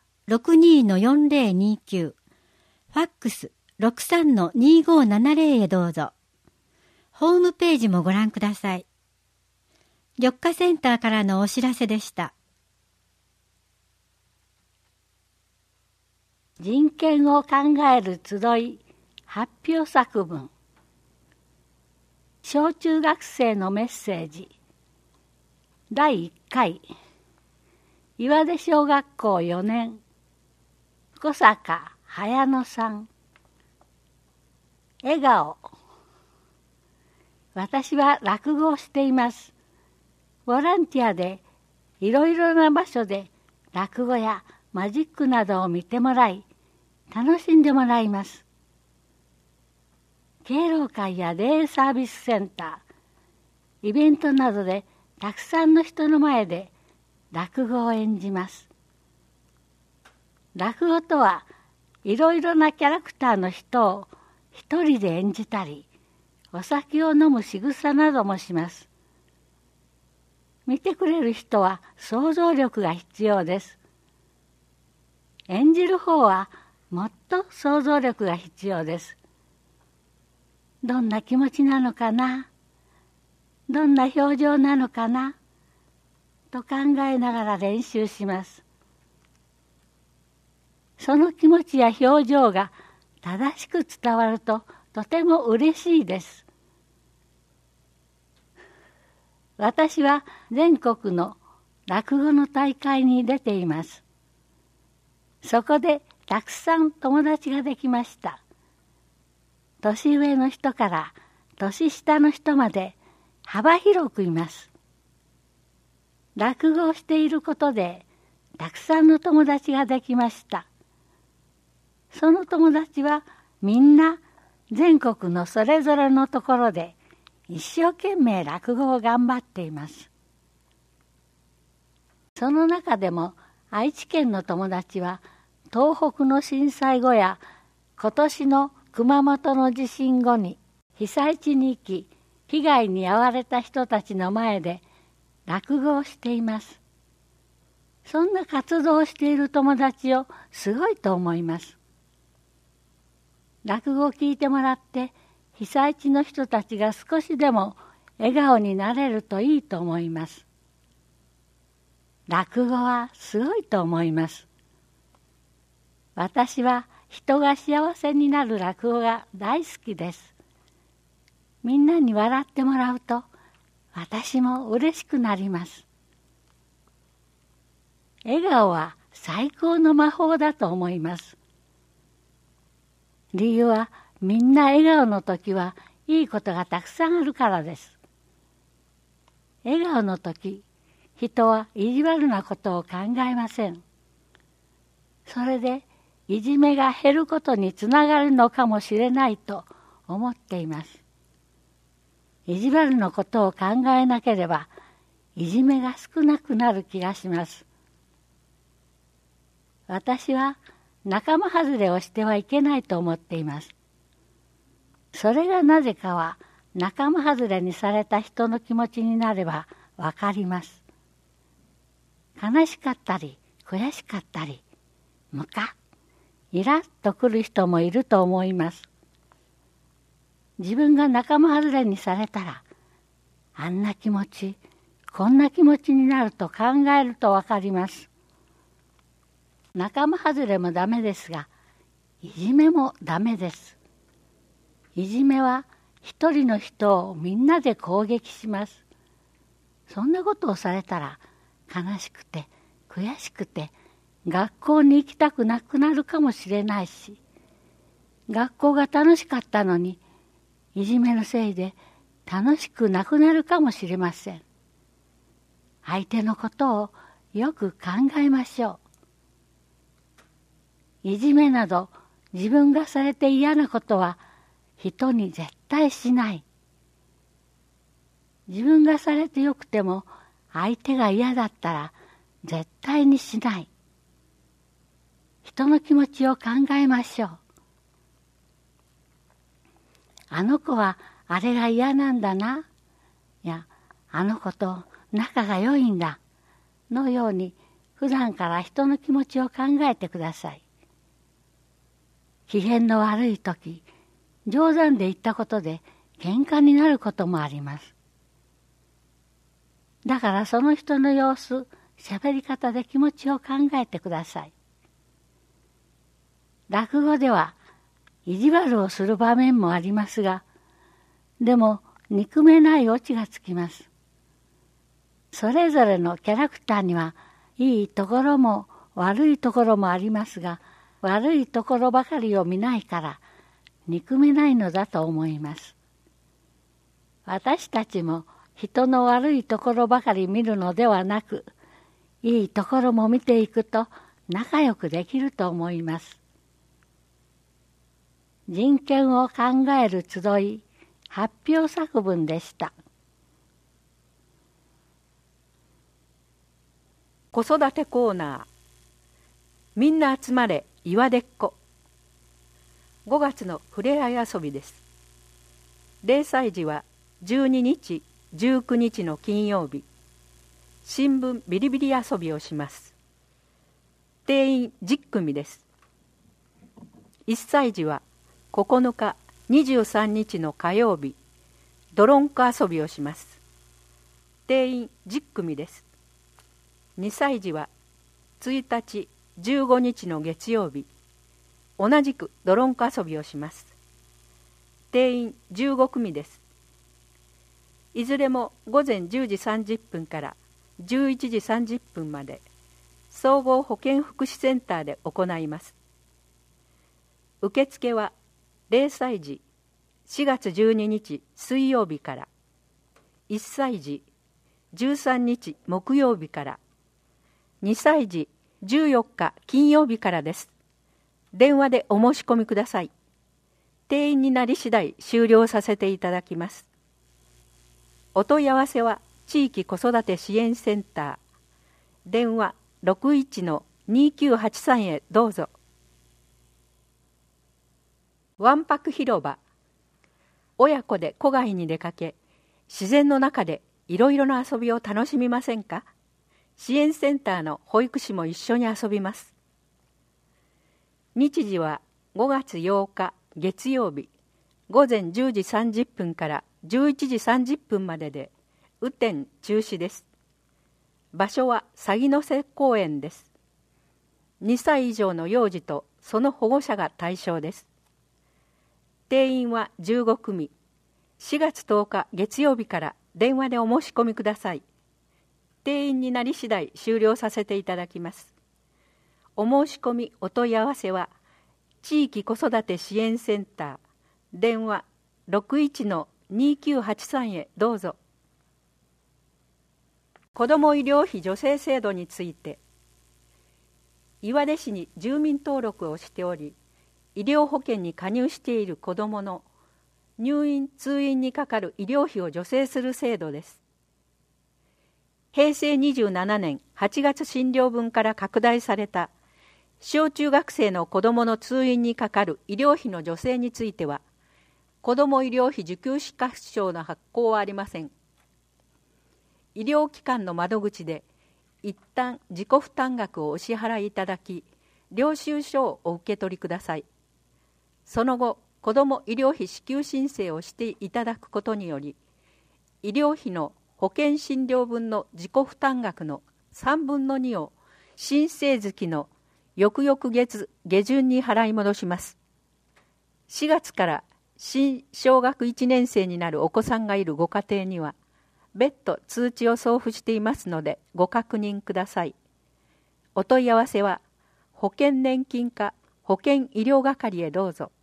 62-4029、ファックス 63-2570 へどうぞ。ホームページもご覧ください。緑化センターからのお知らせでした。 人権を考える集い発表作文。小中学生のメッセージ。第1回。岩出小学校4年。小坂早野さん。笑顔。私は落語をしています。ボランティアでいろいろな場所で落語やマジックなどを見てもらい、楽しんでもらいます。敬老会やデイサービスセンター、イベントなどでたくさんの人の前で落語を演じます。落語とはいろいろなキャラクターの人を一人で演じたり、お酒を飲む仕草などもします。見てくれる人は想像力が必要です。演じる方はもっと想像力が必要です。どんな気持ちなのかな、どんな表情なのかな、と考えながら練習します。その気持ちや表情が正しく伝わるととても嬉しいです。私は全国の落語の大会に出ています。そこでたくさん友達ができました。年上の人から年下の人まで幅広くいます。落語をしていることでたくさんの友達ができました。その友達はみんな全国のそれぞれのところで一生懸命落語を頑張っています。その中でも愛知県の友達は東北の震災後や今年の熊本の地震後に被災地に行き、被害に遭われた人たちの前で落語をしています。そんな活動をしている友達をすごいと思います。落語を聞いてもらって被災地の人たちが少しでも笑顔になれるといいと思います。落語はすごいと思います。私は人が幸せになる落語が大好きです。みんなに笑ってもらうと私も嬉しくなります。笑顔は最高の魔法だと思います。理由はみんな笑顔の時はいいことがたくさんあるからです。笑顔の時、人は意地悪なことを考えません。それでいじめが減ることにつながるのかもしれないと思っています。意地悪のことを考えなければ、 いじめが少なくなる気がします。私は仲間外れをしてはいけないと思っています。それがなぜかは仲間外れにされた人の気持ちになればわかります。悲しかったり悔しかったりムカッイラッとくる人もいると思います。自分が仲間外れにされたらあんな気持ちこんな気持ちになると考えるとわかります。仲間外れもダメですがいじめもダメです。いじめは一人の人をみんなで攻撃します。そんなことをされたら悲しくて悔しくて学校に行きたくなくなるかもしれないし、学校が楽しかったのにいじめのせいで楽しくなくなるかもしれません。相手のことをよく考えましょう。いじめなど自分がされて嫌なことは人に絶対しない。自分がされてよくても相手が嫌だったら絶対にしない。人の気持ちを考えましょう。あの子はあれが嫌なんだな。いや、あの子と仲が良いんだ。のように普段から人の気持ちを考えてください。機嫌の悪い時、冗談で言ったことで喧嘩になることもあります。だからその人の様子、喋り方で気持ちを考えてください。落語では意地悪をする場面もありますが、でも憎めないオチがつきます。それぞれのキャラクターにはいいところも悪いところもありますが、悪いところばかりを見ないから憎めないのだと思います。私たちも人の悪いところばかり見るのではなく、いいところも見ていくと仲良くできると思います。人権を考える集い発表作文でした。 子育てコーナー、みんな集まれ岩でっこ。5月のふれあい遊びです。0歳児は12日19日の金曜日、新聞ビリビリ遊びをします。定員10組です。1歳児は9日23日の火曜日、ドロンコ遊びをします。定員10組です。2歳児は1日15日の月曜日、同じくドロンコ遊びをします。定員15組です。いずれも午前10時30分から11時30分まで総合保健福祉センターで行います。受付は0歳児4月12日水曜日から、1歳児13日木曜日から、2歳児14日金曜日からです。電話でお申し込みください。定員になり次第終了させていただきます。お問い合わせは地域子育て支援センター、電話 61-2983 へどうぞ。わんぱく広場、親子で戸外に出かけ、自然の中でいろいろな遊びを楽しみませんか？支援センターの保育士も一緒に遊びます。日時は5月8日月曜日、午前10時30分から11時30分までで、雨天中止です。場所は鷺の瀬公園です。2歳以上の幼児とその保護者が対象です。定員は15組。4月10日月曜日から電話でお申し込みください。定員になり次第終了させていただきます。お申し込みお問い合わせは地域子育て支援センター、電話 61-2983 へどうぞ。子ども医療費助成制度について、岩出市に住民登録をしており、医療保険に加入している子どもの入院・通院にかかる医療費を助成する制度です。 平成27年8月診療分から拡大された小中学生の子どもの通院にかかる医療費の助成については、子ども医療費受給資格証の発行はありません。医療機関の窓口で一旦自己負担額をお支払いいただき、領収書をお受け取りください。その後、子ども医療費支給申請をしていただくことにより、医療費の保険診療分の自己負担額の3分の2を申請月の翌々月下旬に払い戻します。4月から新小学1年生になるお子さんがいるご家庭には、別途通知を送付していますのでご確認ください。お問い合わせは保険年金課保険医療係へどうぞ。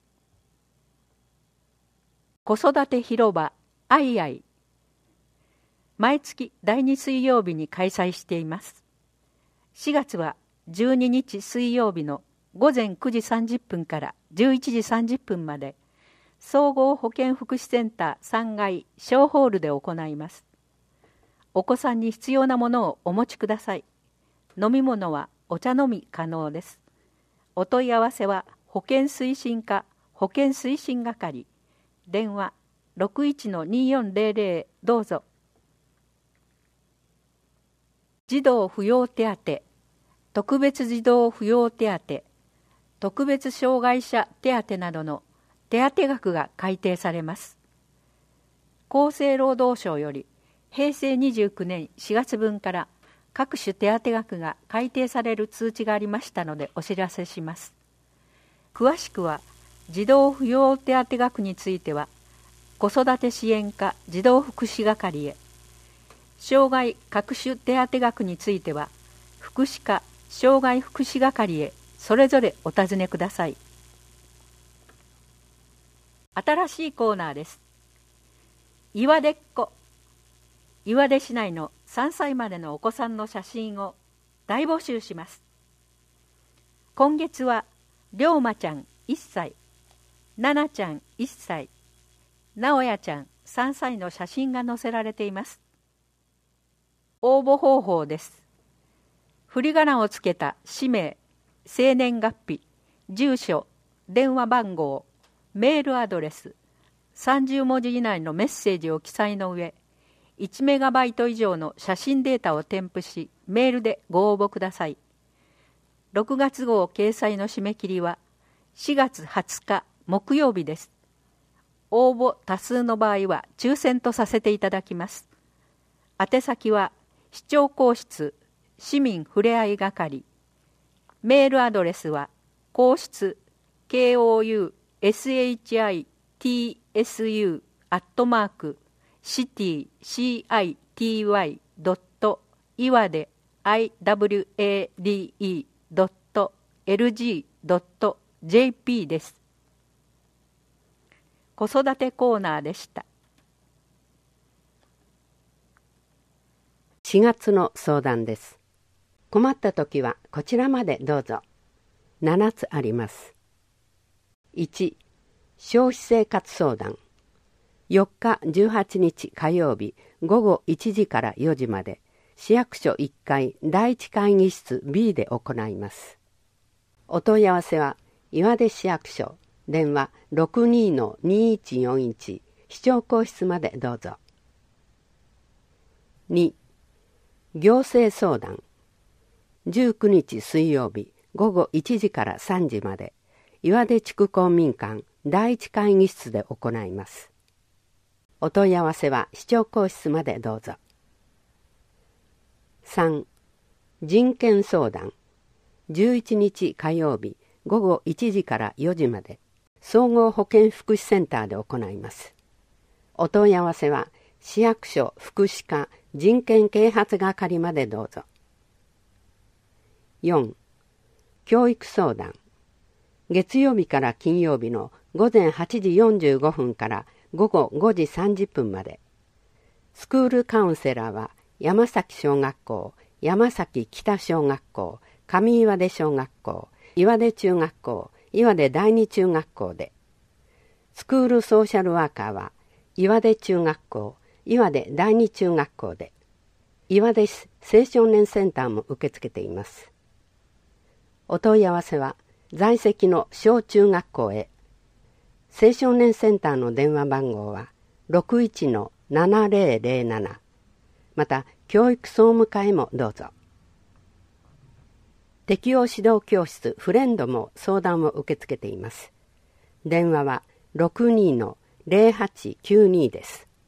子育て広場あいあい、毎月第2水曜日に開催しています。4月は12日水曜日の午前9時30分から11時30分まで、総合保健福祉センター3階小ホールで行います。お子さんに必要なものをお持ちください。飲み物はお茶飲み可能です。お問い合わせは保健推進課保健推進係、電話 61-2400 どうぞ。児童扶養手当、特別児童扶養手当、特別障害者手当などの手当額が改定されます。厚生労働省より平成29年4月分から各種手当額が改定される通知がありましたのでお知らせします。詳しくは児童扶養手当額については子育て支援課児童福祉係へ、障害各種手当額については福祉課障害福祉係へそれぞれお尋ねください。新しいコーナーです。岩出っ子。岩出市内の3歳までのお子さんの写真を大募集します。今月はりょうまちゃん1歳、ななちゃん1歳、なおやちゃん3歳の写真が載せられています。応募方法です。振り仮名をつけた氏名、生年月日、住所、電話番号、メールアドレス、30文字以内のメッセージを記載の上、1メガバイト以上の写真データを添付し、メールでご応募ください。6月号掲載の締め切りは4月20日木曜日です。応募多数の場合は抽選とさせていただきます。宛先は市長公室市民ふれあい係、メールアドレスは公室 kouscity.iwade.lg.jp です。子育てコーナーでした。 4月の相談です。困った時はこちらまでどうぞ。7つあります。1、消費生活相談。4日18日火曜日午後1時から4時まで市役所1階第1会議室 B で行います。お問い合わせは岩出市役所電話 62-2141 市長公室までどうぞ。2、行政相談。19日水曜日午後1時から3時まで岩出地区公民館第1会議室で行います。お問い合わせは市長公室までどうぞ。3、人権相談。11日火曜日午後1時から4時まで総合保健福祉センターで行います。お問い合わせは市役所福祉課人権啓発係までどうぞ。4、教育相談。月曜日から金曜日の午前8時45分から午後5時30分まで。スクールカウンセラーは山崎小学校、山崎北小学校、上岩出小学校、岩出中学校、岩出第二中学校で。スクールソーシャルワーカーは岩出中学校、岩出第二中学校で。 岩出市青少年センターも受け付けています。お問い合わせは在籍の小中学校へ。青少年センターの電話番号は 61-7007。また教育総務課へもどうぞ。適応指導教室フレンドも相談を受け付けています。電話は 62-0892 です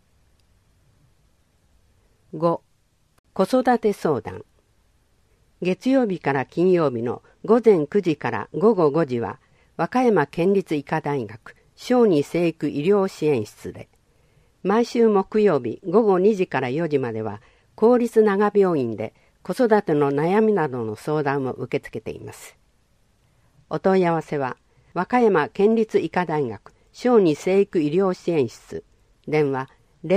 。5. 子育て相談。月曜日から金曜日の午前9時から午後5時は和歌山県立医科大学小児生育医療支援室で、毎週木曜日午後2時から4時までは公立長病院で子育ての悩みなどの相談を受け付けています。お問い合わせは和歌山県立医科大学小児生育医療支援室、電話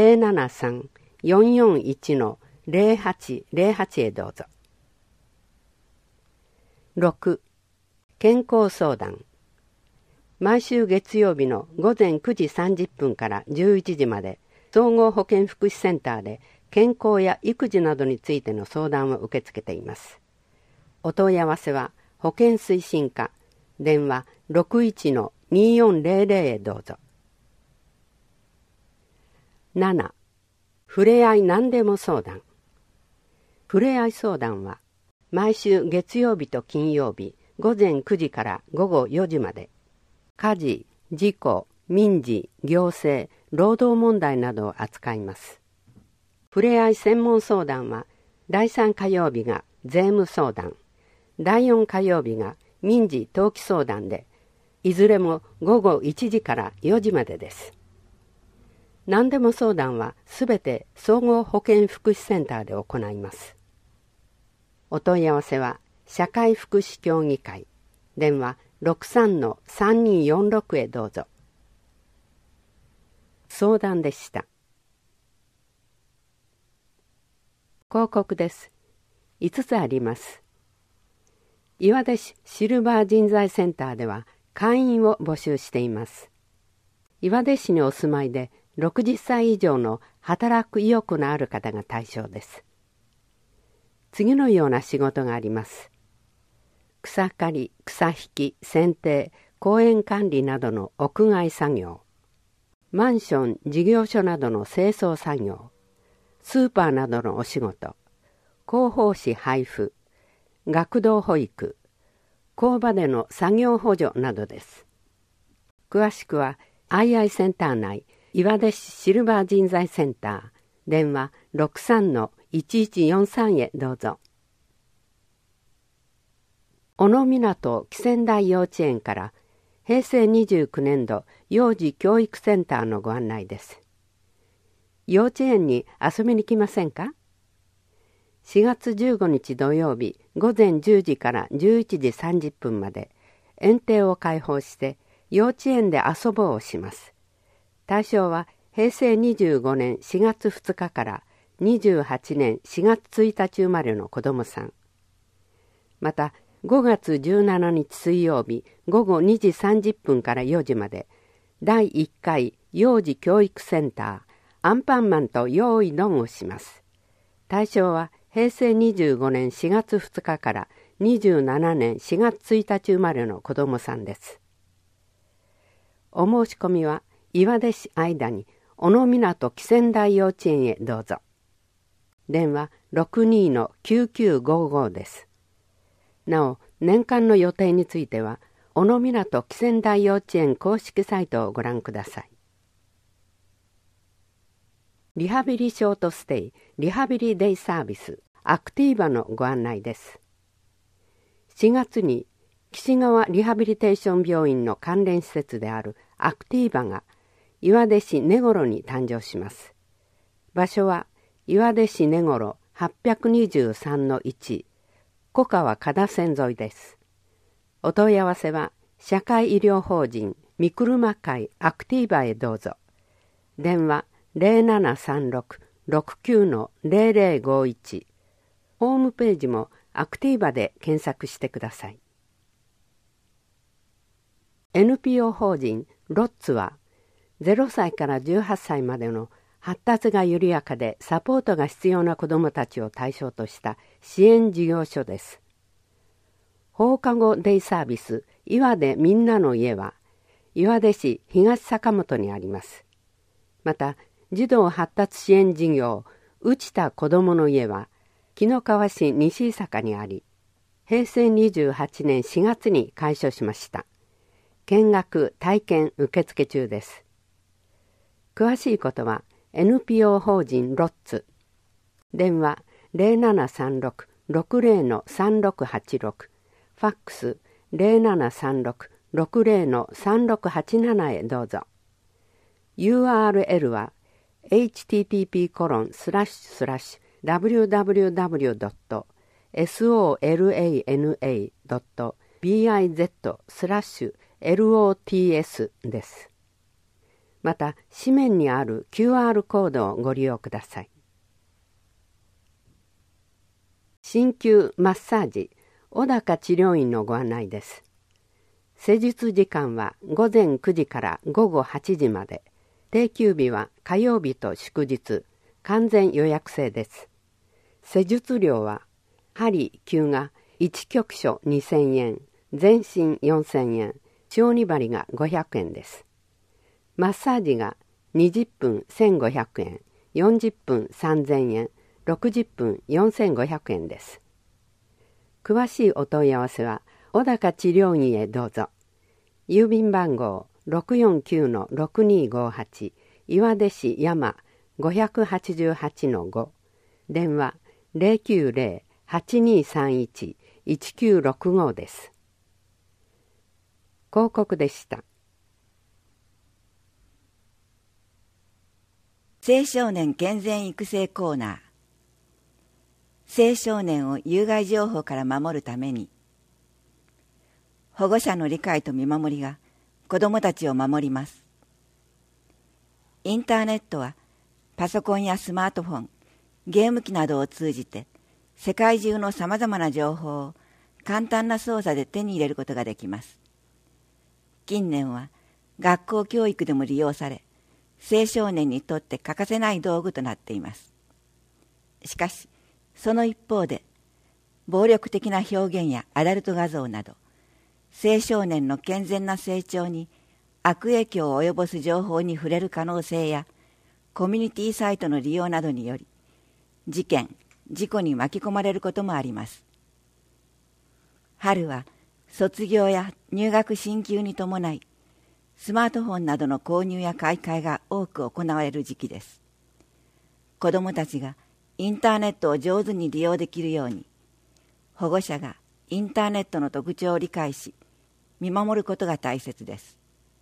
073-441-0808 へどうぞ。6. 健康相談。毎週月曜日の午前9時30分から11時まで総合保健福祉センターで健康や育児などについての相談を受け付けています。お問い合わせは保健推進課、電話 61-2400 へどうぞ。7. ふれあい何でも相談。ふれあい相談は毎週月曜日と金曜日午前9時から午後4時まで、家事、事故、民事、行政、労働問題などを扱います。ふれあい専門相談は第3火曜日が税務相談、第4火曜日が民事登記相談で、いずれも午後1時から4時までです。何でも相談はすべて総合保健福祉センターで行います。お問い合わせは社会福祉協議会、電話 63-3246 へどうぞ。相談でした。広告です。5つあります。岩出市シルバー人材センターでは会員を募集しています。岩出市にお住まいで60歳以上の働く意欲のある方が対象です。次のような仕事があります。草刈り、草引き、剪定、公園管理などの屋外作業、マンション、事業所などの清掃作業、スーパーなどのお仕事、広報誌配布、学童保育、工場での作業補助などです。詳しくは II センター内岩出市シルバー人材センター、電話 63-1143 へどうぞ。小野湊汽船台幼稚園から平成29年度幼児教育センターのご案内です。幼稚園に遊びに来ませんか？ 4 月15日土曜日午前10時から11時30分まで園庭を開放して幼稚園で遊ぼうをします。対象は平成25年4月2日から28年4月1日生まれの子どもさん。また5月17日水曜日午後2時30分から4時まで第1回幼児教育センターアンパンマンと用意ドンをします。対象は平成25年4月2日から27年4月1日生まれの子どもさんです。お申し込みは岩出市間に小野湊汽船台幼稚園へどうぞ。電話 62-9955 です。なお、年間の予定については小野湊汽船台幼稚園公式サイトをご覧ください。リハビリショートステイ、リハビリデイサービス、アクティーバのご案内です。4月に岸川リハビリテーション病院の関連施設であるアクティーバが岩出市根頃に誕生します。場所は岩出市根頃 823-1 小川加線沿いです。お問い合わせは社会医療法人みくるま会アクティーバへどうぞ。電話 0736-69-0051。ホームページもアクティーバで検索してください。NPO 法人ロッツは0歳から18歳までの発達が緩やかでサポートが必要な子どもたちを対象とした支援事業所です。放課後デイサービス岩出みんなの家は岩出市東坂本にあります。また児童発達支援事業内田子どもの家は紀の川市西井坂にあり、平成28年4月に開所しました。見学・体験受付中です。詳しいことは NPO 法人ロッツ、電話 0736-60-3686、ファックス 0736-60-3687 へどうぞ。URL は http://www.solana.biz/lots です。また紙面にある QR コードをご利用ください。鍼灸マッサージ小高治療院のご案内です。施術時間は午前9時から午後8時まで、定休日は火曜日と祝日、完全予約制です。施術料は針灸が1局所2000円、全身4000円、小児針が500円です。マッサージが20分1500円、40分3000円、60分4500円です。詳しいお問い合わせは小高治療院へどうぞ。郵便番号 649-6258 岩出市山 588-5、電話 090-8231-1965 です。広告でした。 青少年健全育成コーナー。青少年を有害情報から守るために、保護者の理解と見守りが子どもたちを守ります。インターネットはパソコンやスマートフォン、ゲーム機などを通じて世界中のさまざまな情報を簡単な操作で手に入れることができます。近年は学校教育でも利用され、青少年にとって欠かせない道具となっています。しかし、その一方で、暴力的な表現やアダルト画像など、青少年の健全な成長に悪影響を及ぼす情報に触れる可能性や、コミュニティサイトの利用などにより、事件・事故に巻き込まれることもあります。春は卒業や入学進級に伴い、スマートフォンなどの購入や買い替えが多く行われる時期です。子どもたちがインターネットを上手に利用できるように、保護者がインターネットの特徴を理解し、見守ることが大切です。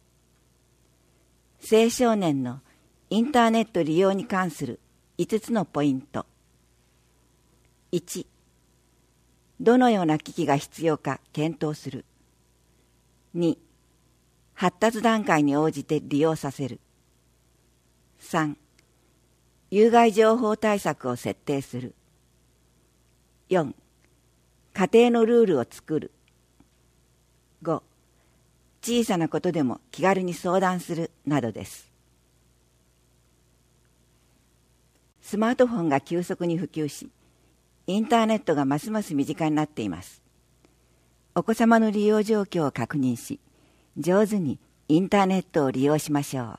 青少年のインターネット利用に関する5つのポイント。1、どのような機器が必要か検討する。2、発達段階に応じて利用させる。3、有害情報対策を設定する。4、家庭のルールを作る。5、小さなことでも気軽に相談するなどです。スマートフォンが急速に普及し、インターネットがますます身近になっています。お子様の利用状況を確認し、上手にインターネットを利用しましょう。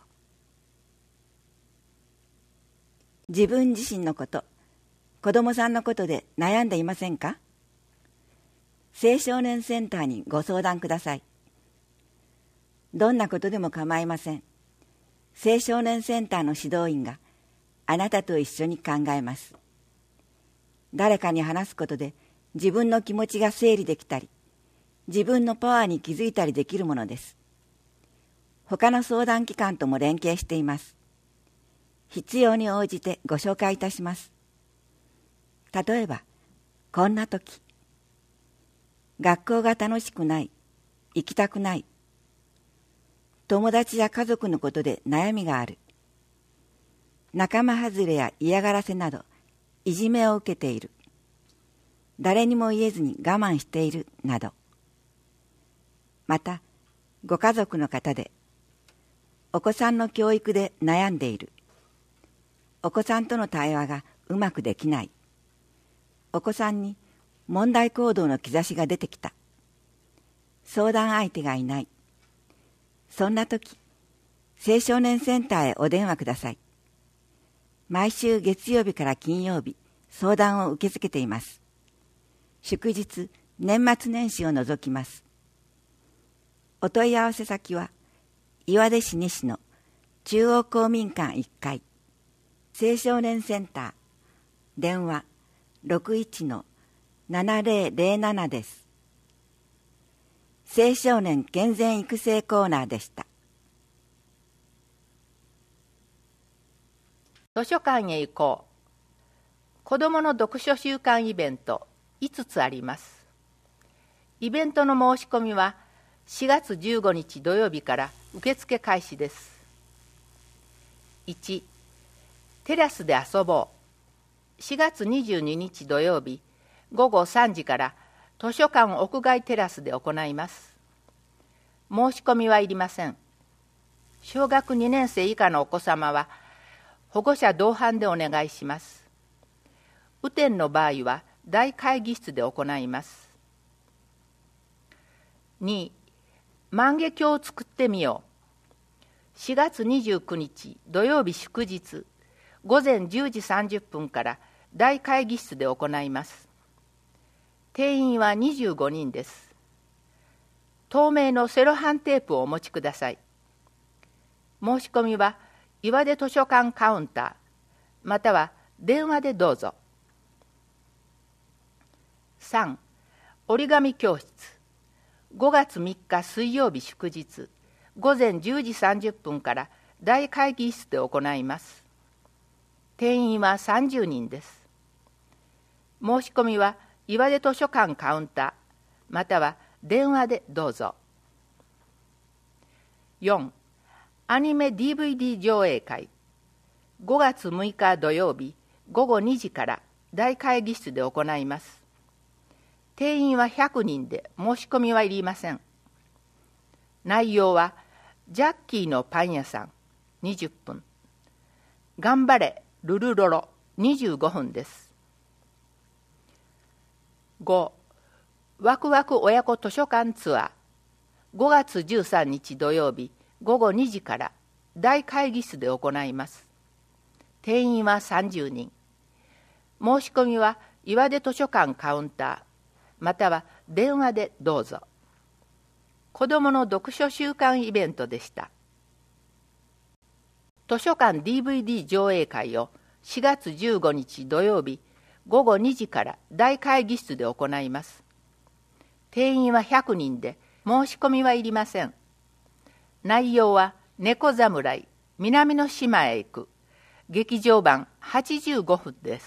自分自身のこと、子供さんのことで悩んでいませんか？青少年センターにご相談ください。どんなことでも構いません。青少年センターの指導員があなたと一緒に考えます。誰かに話すことで自分の気持ちが整理できたり、自分のパワーに気づいたりできるものです。他の相談機関とも連携しています。必要に応じてご紹介いたします。例えば、こんな時、学校が楽しくない、行きたくない、友達や家族のことで悩みがある、仲間外れや嫌がらせなどいじめを受けている、誰にも言えずに我慢しているなど、またご家族の方でお子さんの教育で悩んでいる、 お子さんとの対話がうまくできない。お子さんに問題行動の兆しが出てきた。相談相手がいない。そんな時、青少年センターへお電話ください。毎週月曜日から金曜日、相談を受け付けています。祝日、年末年始を除きます。お問い合わせ先は、岩出市西の中央公民館1階、青少年センター、電話 61-7007 です。青少年健全育成コーナーでした。 図書館へ行こう。子どもの読書週間イベント5つあります。イベントの申し込みは4月15日土曜日から受付開始です。1、テラスで遊ぼう。4月22日土曜日午後3時から図書館屋外テラスで行います。申し込みはいりません。小学2年生以下のお子様は保護者同伴でお願いします。雨天の場合は大会議室で行います。2、万華鏡を作ってみよう。4月29日土曜日祝日午前10時30分から大会議室で行います。定員は25人です。透明のセロハンテープをお持ちください。申し込みは岩出図書館カウンターまたは電話でどうぞ。3、折り紙教室5月3日水曜日祝日午前10時30分から大会議室で行います。定員は30人です。申し込みは岩出図書館カウンターまたは電話でどうぞ。4、アニメ DVD 上映会5月6日土曜日午後2時から大会議室で行います。定員は100人で申し込みはいりません。内容はジャッキーのパン屋さん20分、頑張れルルロロ25分です。5、ワクワク親子図書館ツアー5月13日土曜日午後2時から大会議室で行います。定員は30人。申し込みは岩出図書館カウンターまたは電話でどうぞ。子どもの読書週間イベントでした。図書館 DVD 上映会を4月15日土曜日午後2時から大会議室で行います。定員は100人で申し込みはいりません。内容は猫侍南の島へ行く劇場版85分です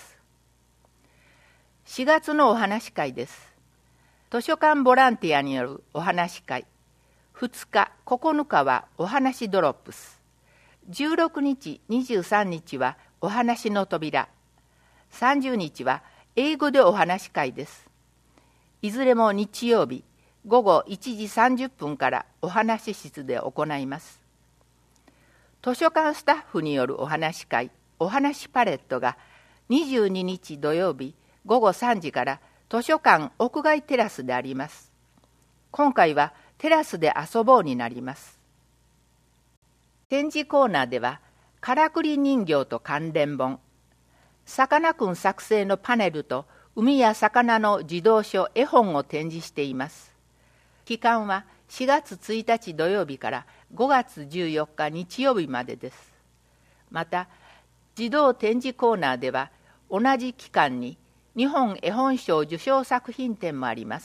。4月のお話会です。図書館ボランティアによるお話会2日9日はお話ドロップス16日23日はお話の扉30日は英語でお話会です。いずれも日曜日午後1時30分からお話室で行います。図書館スタッフによるお話会お話パレットが22日土曜日午後3時から図書館屋外テラスであります。今回はテラスで遊ぼうになります。展示コーナーではからくり人形と関連本さかなクン作成のパネルと海や魚の児童書絵本を展示しています。期間は4月1日土曜日から5月14日日曜日までです。また児童展示コーナーでは同じ期間に日本絵本賞受賞作品展もあります。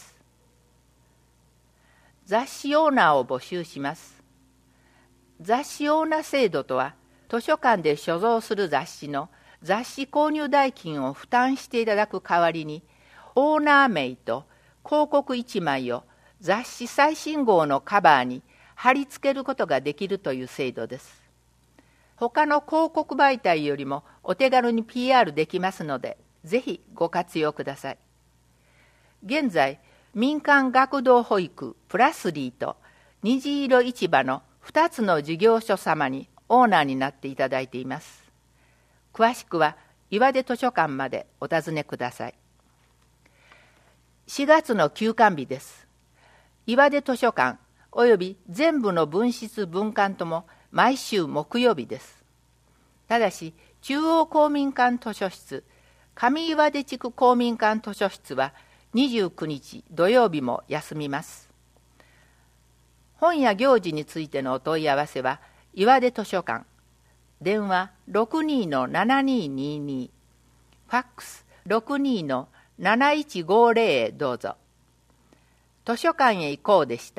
雑誌オーナーを募集します。雑誌オーナー制度とは図書館で所蔵する雑誌の雑誌購入代金を負担していただく代わりにオーナー名と広告1枚を雑誌最新号のカバーに貼り付けることができるという制度です。他の広告媒体よりもお手軽に PR できますのでぜひご活用ください。現在民間学童保育プラスリーと虹色市場の2つの事業所様にオーナーになっていただいています。 詳しくは岩出図書館までお尋ねください。4月の休館日です。岩出図書館および全部の文室分館とも毎週木曜日です。ただし、中央公民館図書室、上岩出地区公民館図書室は29日土曜日も休みます。本や行事についてのお問い合わせは、岩出図書館、電話 62-7222、ファックス 62-7150 へどうぞ。図書館へ行こうでした。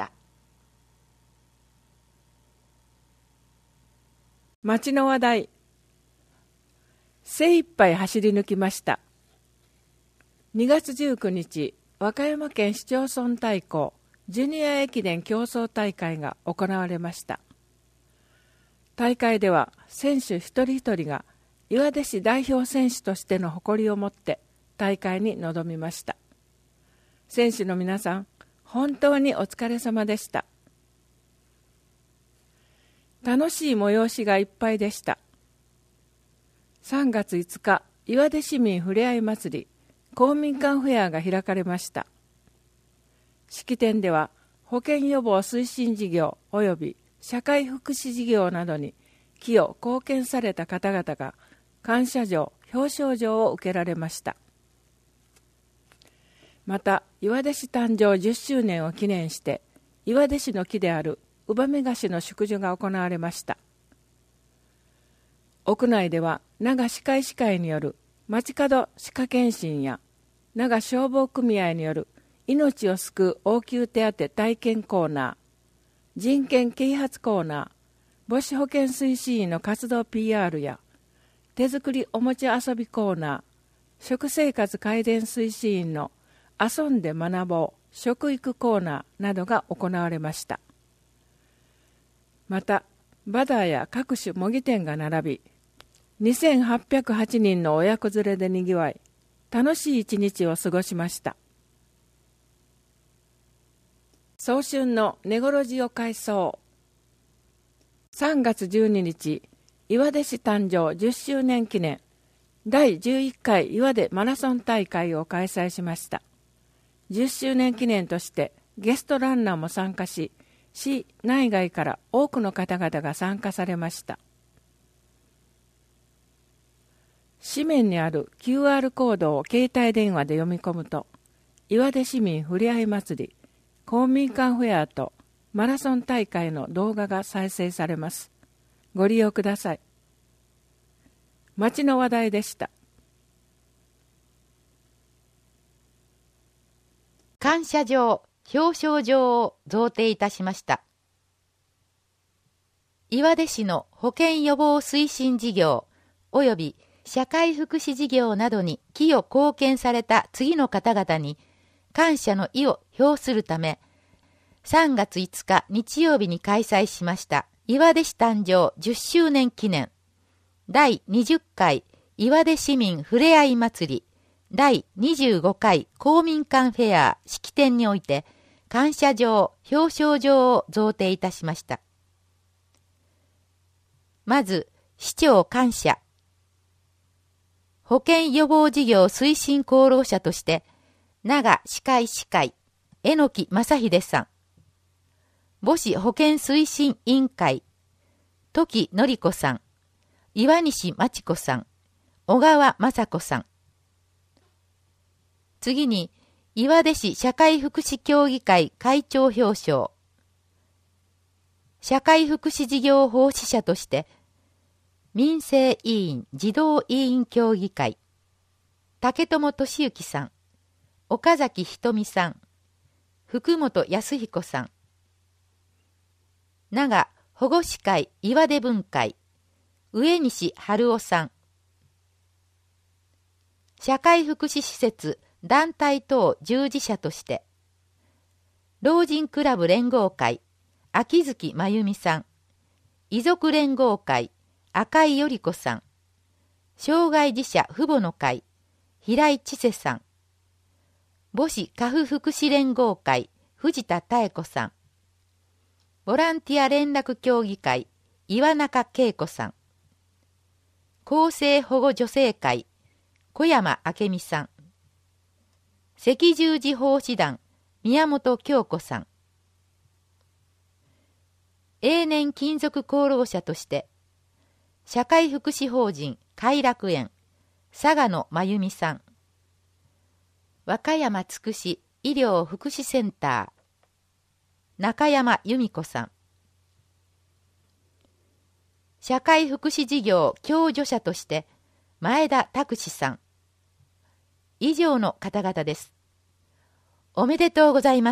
町の話題。精一杯走り抜きました。2月19日、和歌山県市町村対抗ジュニア駅伝競争大会が行われました。大会では選手一人一人が岩出市代表選手としての誇りを持って大会に臨みました。選手の皆さん、本当にお疲れ様でした。楽しい催しがいっぱいでした。3月5日、岩出市民ふれあい祭り公民館フェアが開かれました。式典では保健予防推進事業及び社会福祉事業などに寄与貢献された方々が感謝状、表彰状を受けられました。また、岩出市誕生10周年を記念して岩出市の木であるウバメガシの植樹が行われました。屋内では長歯科医師会による街角歯科検診や長消防組合による命を救う応急手当体験コーナー、人権啓発コーナー、母子保健推進員の活動 PR や手作りおもちゃ遊びコーナー、食生活改善推進員の遊んで学ぼう食育コーナーなどが行われました。また、バダーや各種模擬店が並び、2808人の親子連れでにぎわい、楽しい一日を過ごしました。早春の根ごろ塩改装。3月12日、岩出市誕生10周年記念第11回岩出マラソン大会を開催しました。10周年記念としてゲストランナーも参加し、市内外から多くの方々が参加されました。紙面にある QR コードを携帯電話で読み込むと、岩出市民ふれあい祭り、公民館フェアとマラソン大会の動画が再生されます。ご利用ください。町の話題でした。 感謝状、表彰状を贈呈いたしました。岩出市の保健予防推進事業及び社会福祉事業などに寄与貢献された次の方々に感謝の意を表するため、3月5日日曜日に開催しました岩出市誕生10周年記念第20回岩出市民ふれあい祭り第25回公民館フェア式典において感謝状、表彰状を贈呈いたしました。まず、市長感謝。保健予防事業推進功労者として、長歯科医師会、榎木正秀さん。母子保健推進委員会、時典子さん。岩西真知子さん。小川雅子さん。次に、岩出市社会福祉協議会会長表彰。社会福祉事業奉仕者として、民生委員児童委員協議会、竹友俊之さん、岡崎ひとみさん、福本康彦さん。長保護司会岩出分会、上西春夫さん。社会福祉施設団体等従事者として、老人クラブ連合会、秋月真由美さん、遺族連合会、赤井より子さん、障害児者父母の会、平井千世さん、母子家父福祉連合会、藤田妙子さん、ボランティア連絡協議会、岩中恵子さん、 厚生保護女性会小山明美さん、赤十字奉仕団宮本京子さん、永年勤続功労者として社会福祉法人偕楽園佐賀野真由美さん、和歌山つくし医療福祉センター中山由美子さん、社会福祉事業共助者として前田拓司さん、以上の方々です。おめでとうございます。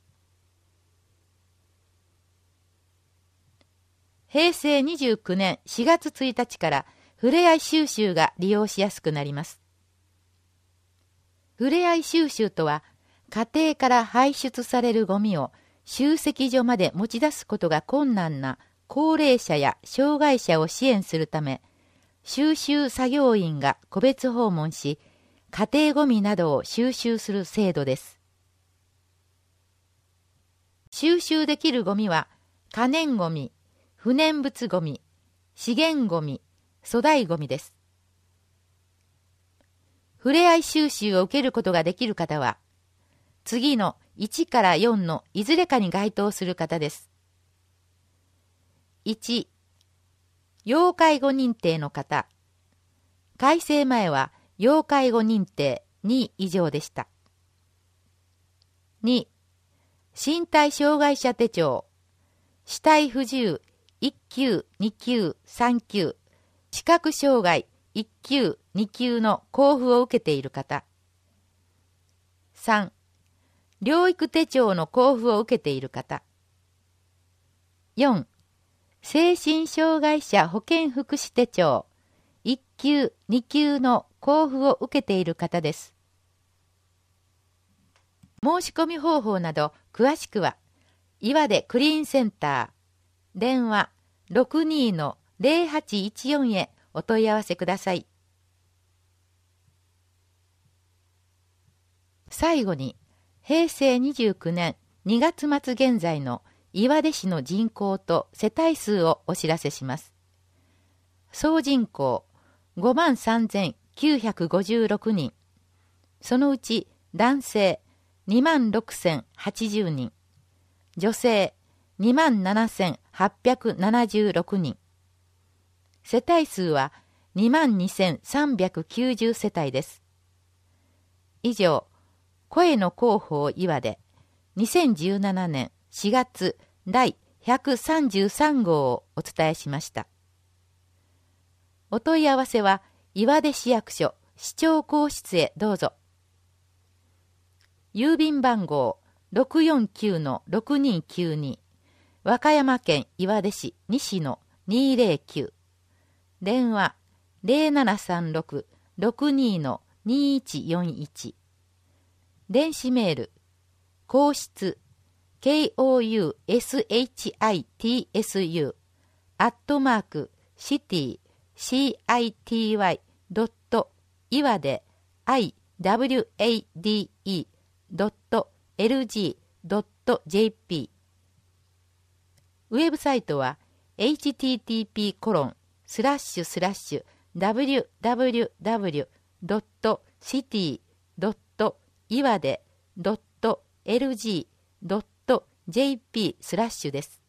平成29年4月1日からふれあい収集が利用しやすくなります。ふれあい収集とは、家庭から排出されるゴミを集積所まで持ち出すことが困難な高齢者や障害者を支援するため、収集作業員が個別訪問し、家庭ゴミなどを収集する制度です。収集できるゴミは、可燃ゴミ、不燃物ゴミ、資源ゴミ、粗大ゴミです。ふれあい収集を受けることができる方は、次の1から4のいずれかに該当する方です。1、要介護認定の方。改正前は要介護認定2以上でした。2、身体障害者手帳。肢体不自由1級、2級、3級。視覚障害1級、2級の交付を受けている方。3、療育手帳の交付を受けている方。4、精神障害者保健福祉手帳1級、2級の交付を受けている方です。申し込み方法など詳しくは、岩出クリーンセンター、電話 62-0814 へお問い合わせください。最後に、平成29年2月末現在の岩出市の人口と世帯数をお知らせします。総人口53,956 人。そのうち男性26,080 人。女性27,876 人。世帯数は22,390 世帯です。以上、声の広報岩出2017年4月第133号をお伝えしました。お問い合わせは岩出市役所市長公室へどうぞ。郵便番号 649-6292 和歌山県岩出市西野209電話 0736-62-2141 電子メール公室city@city.iwade.lg.jp ウェブサイトは http://www.city.iwade.lg.jp です。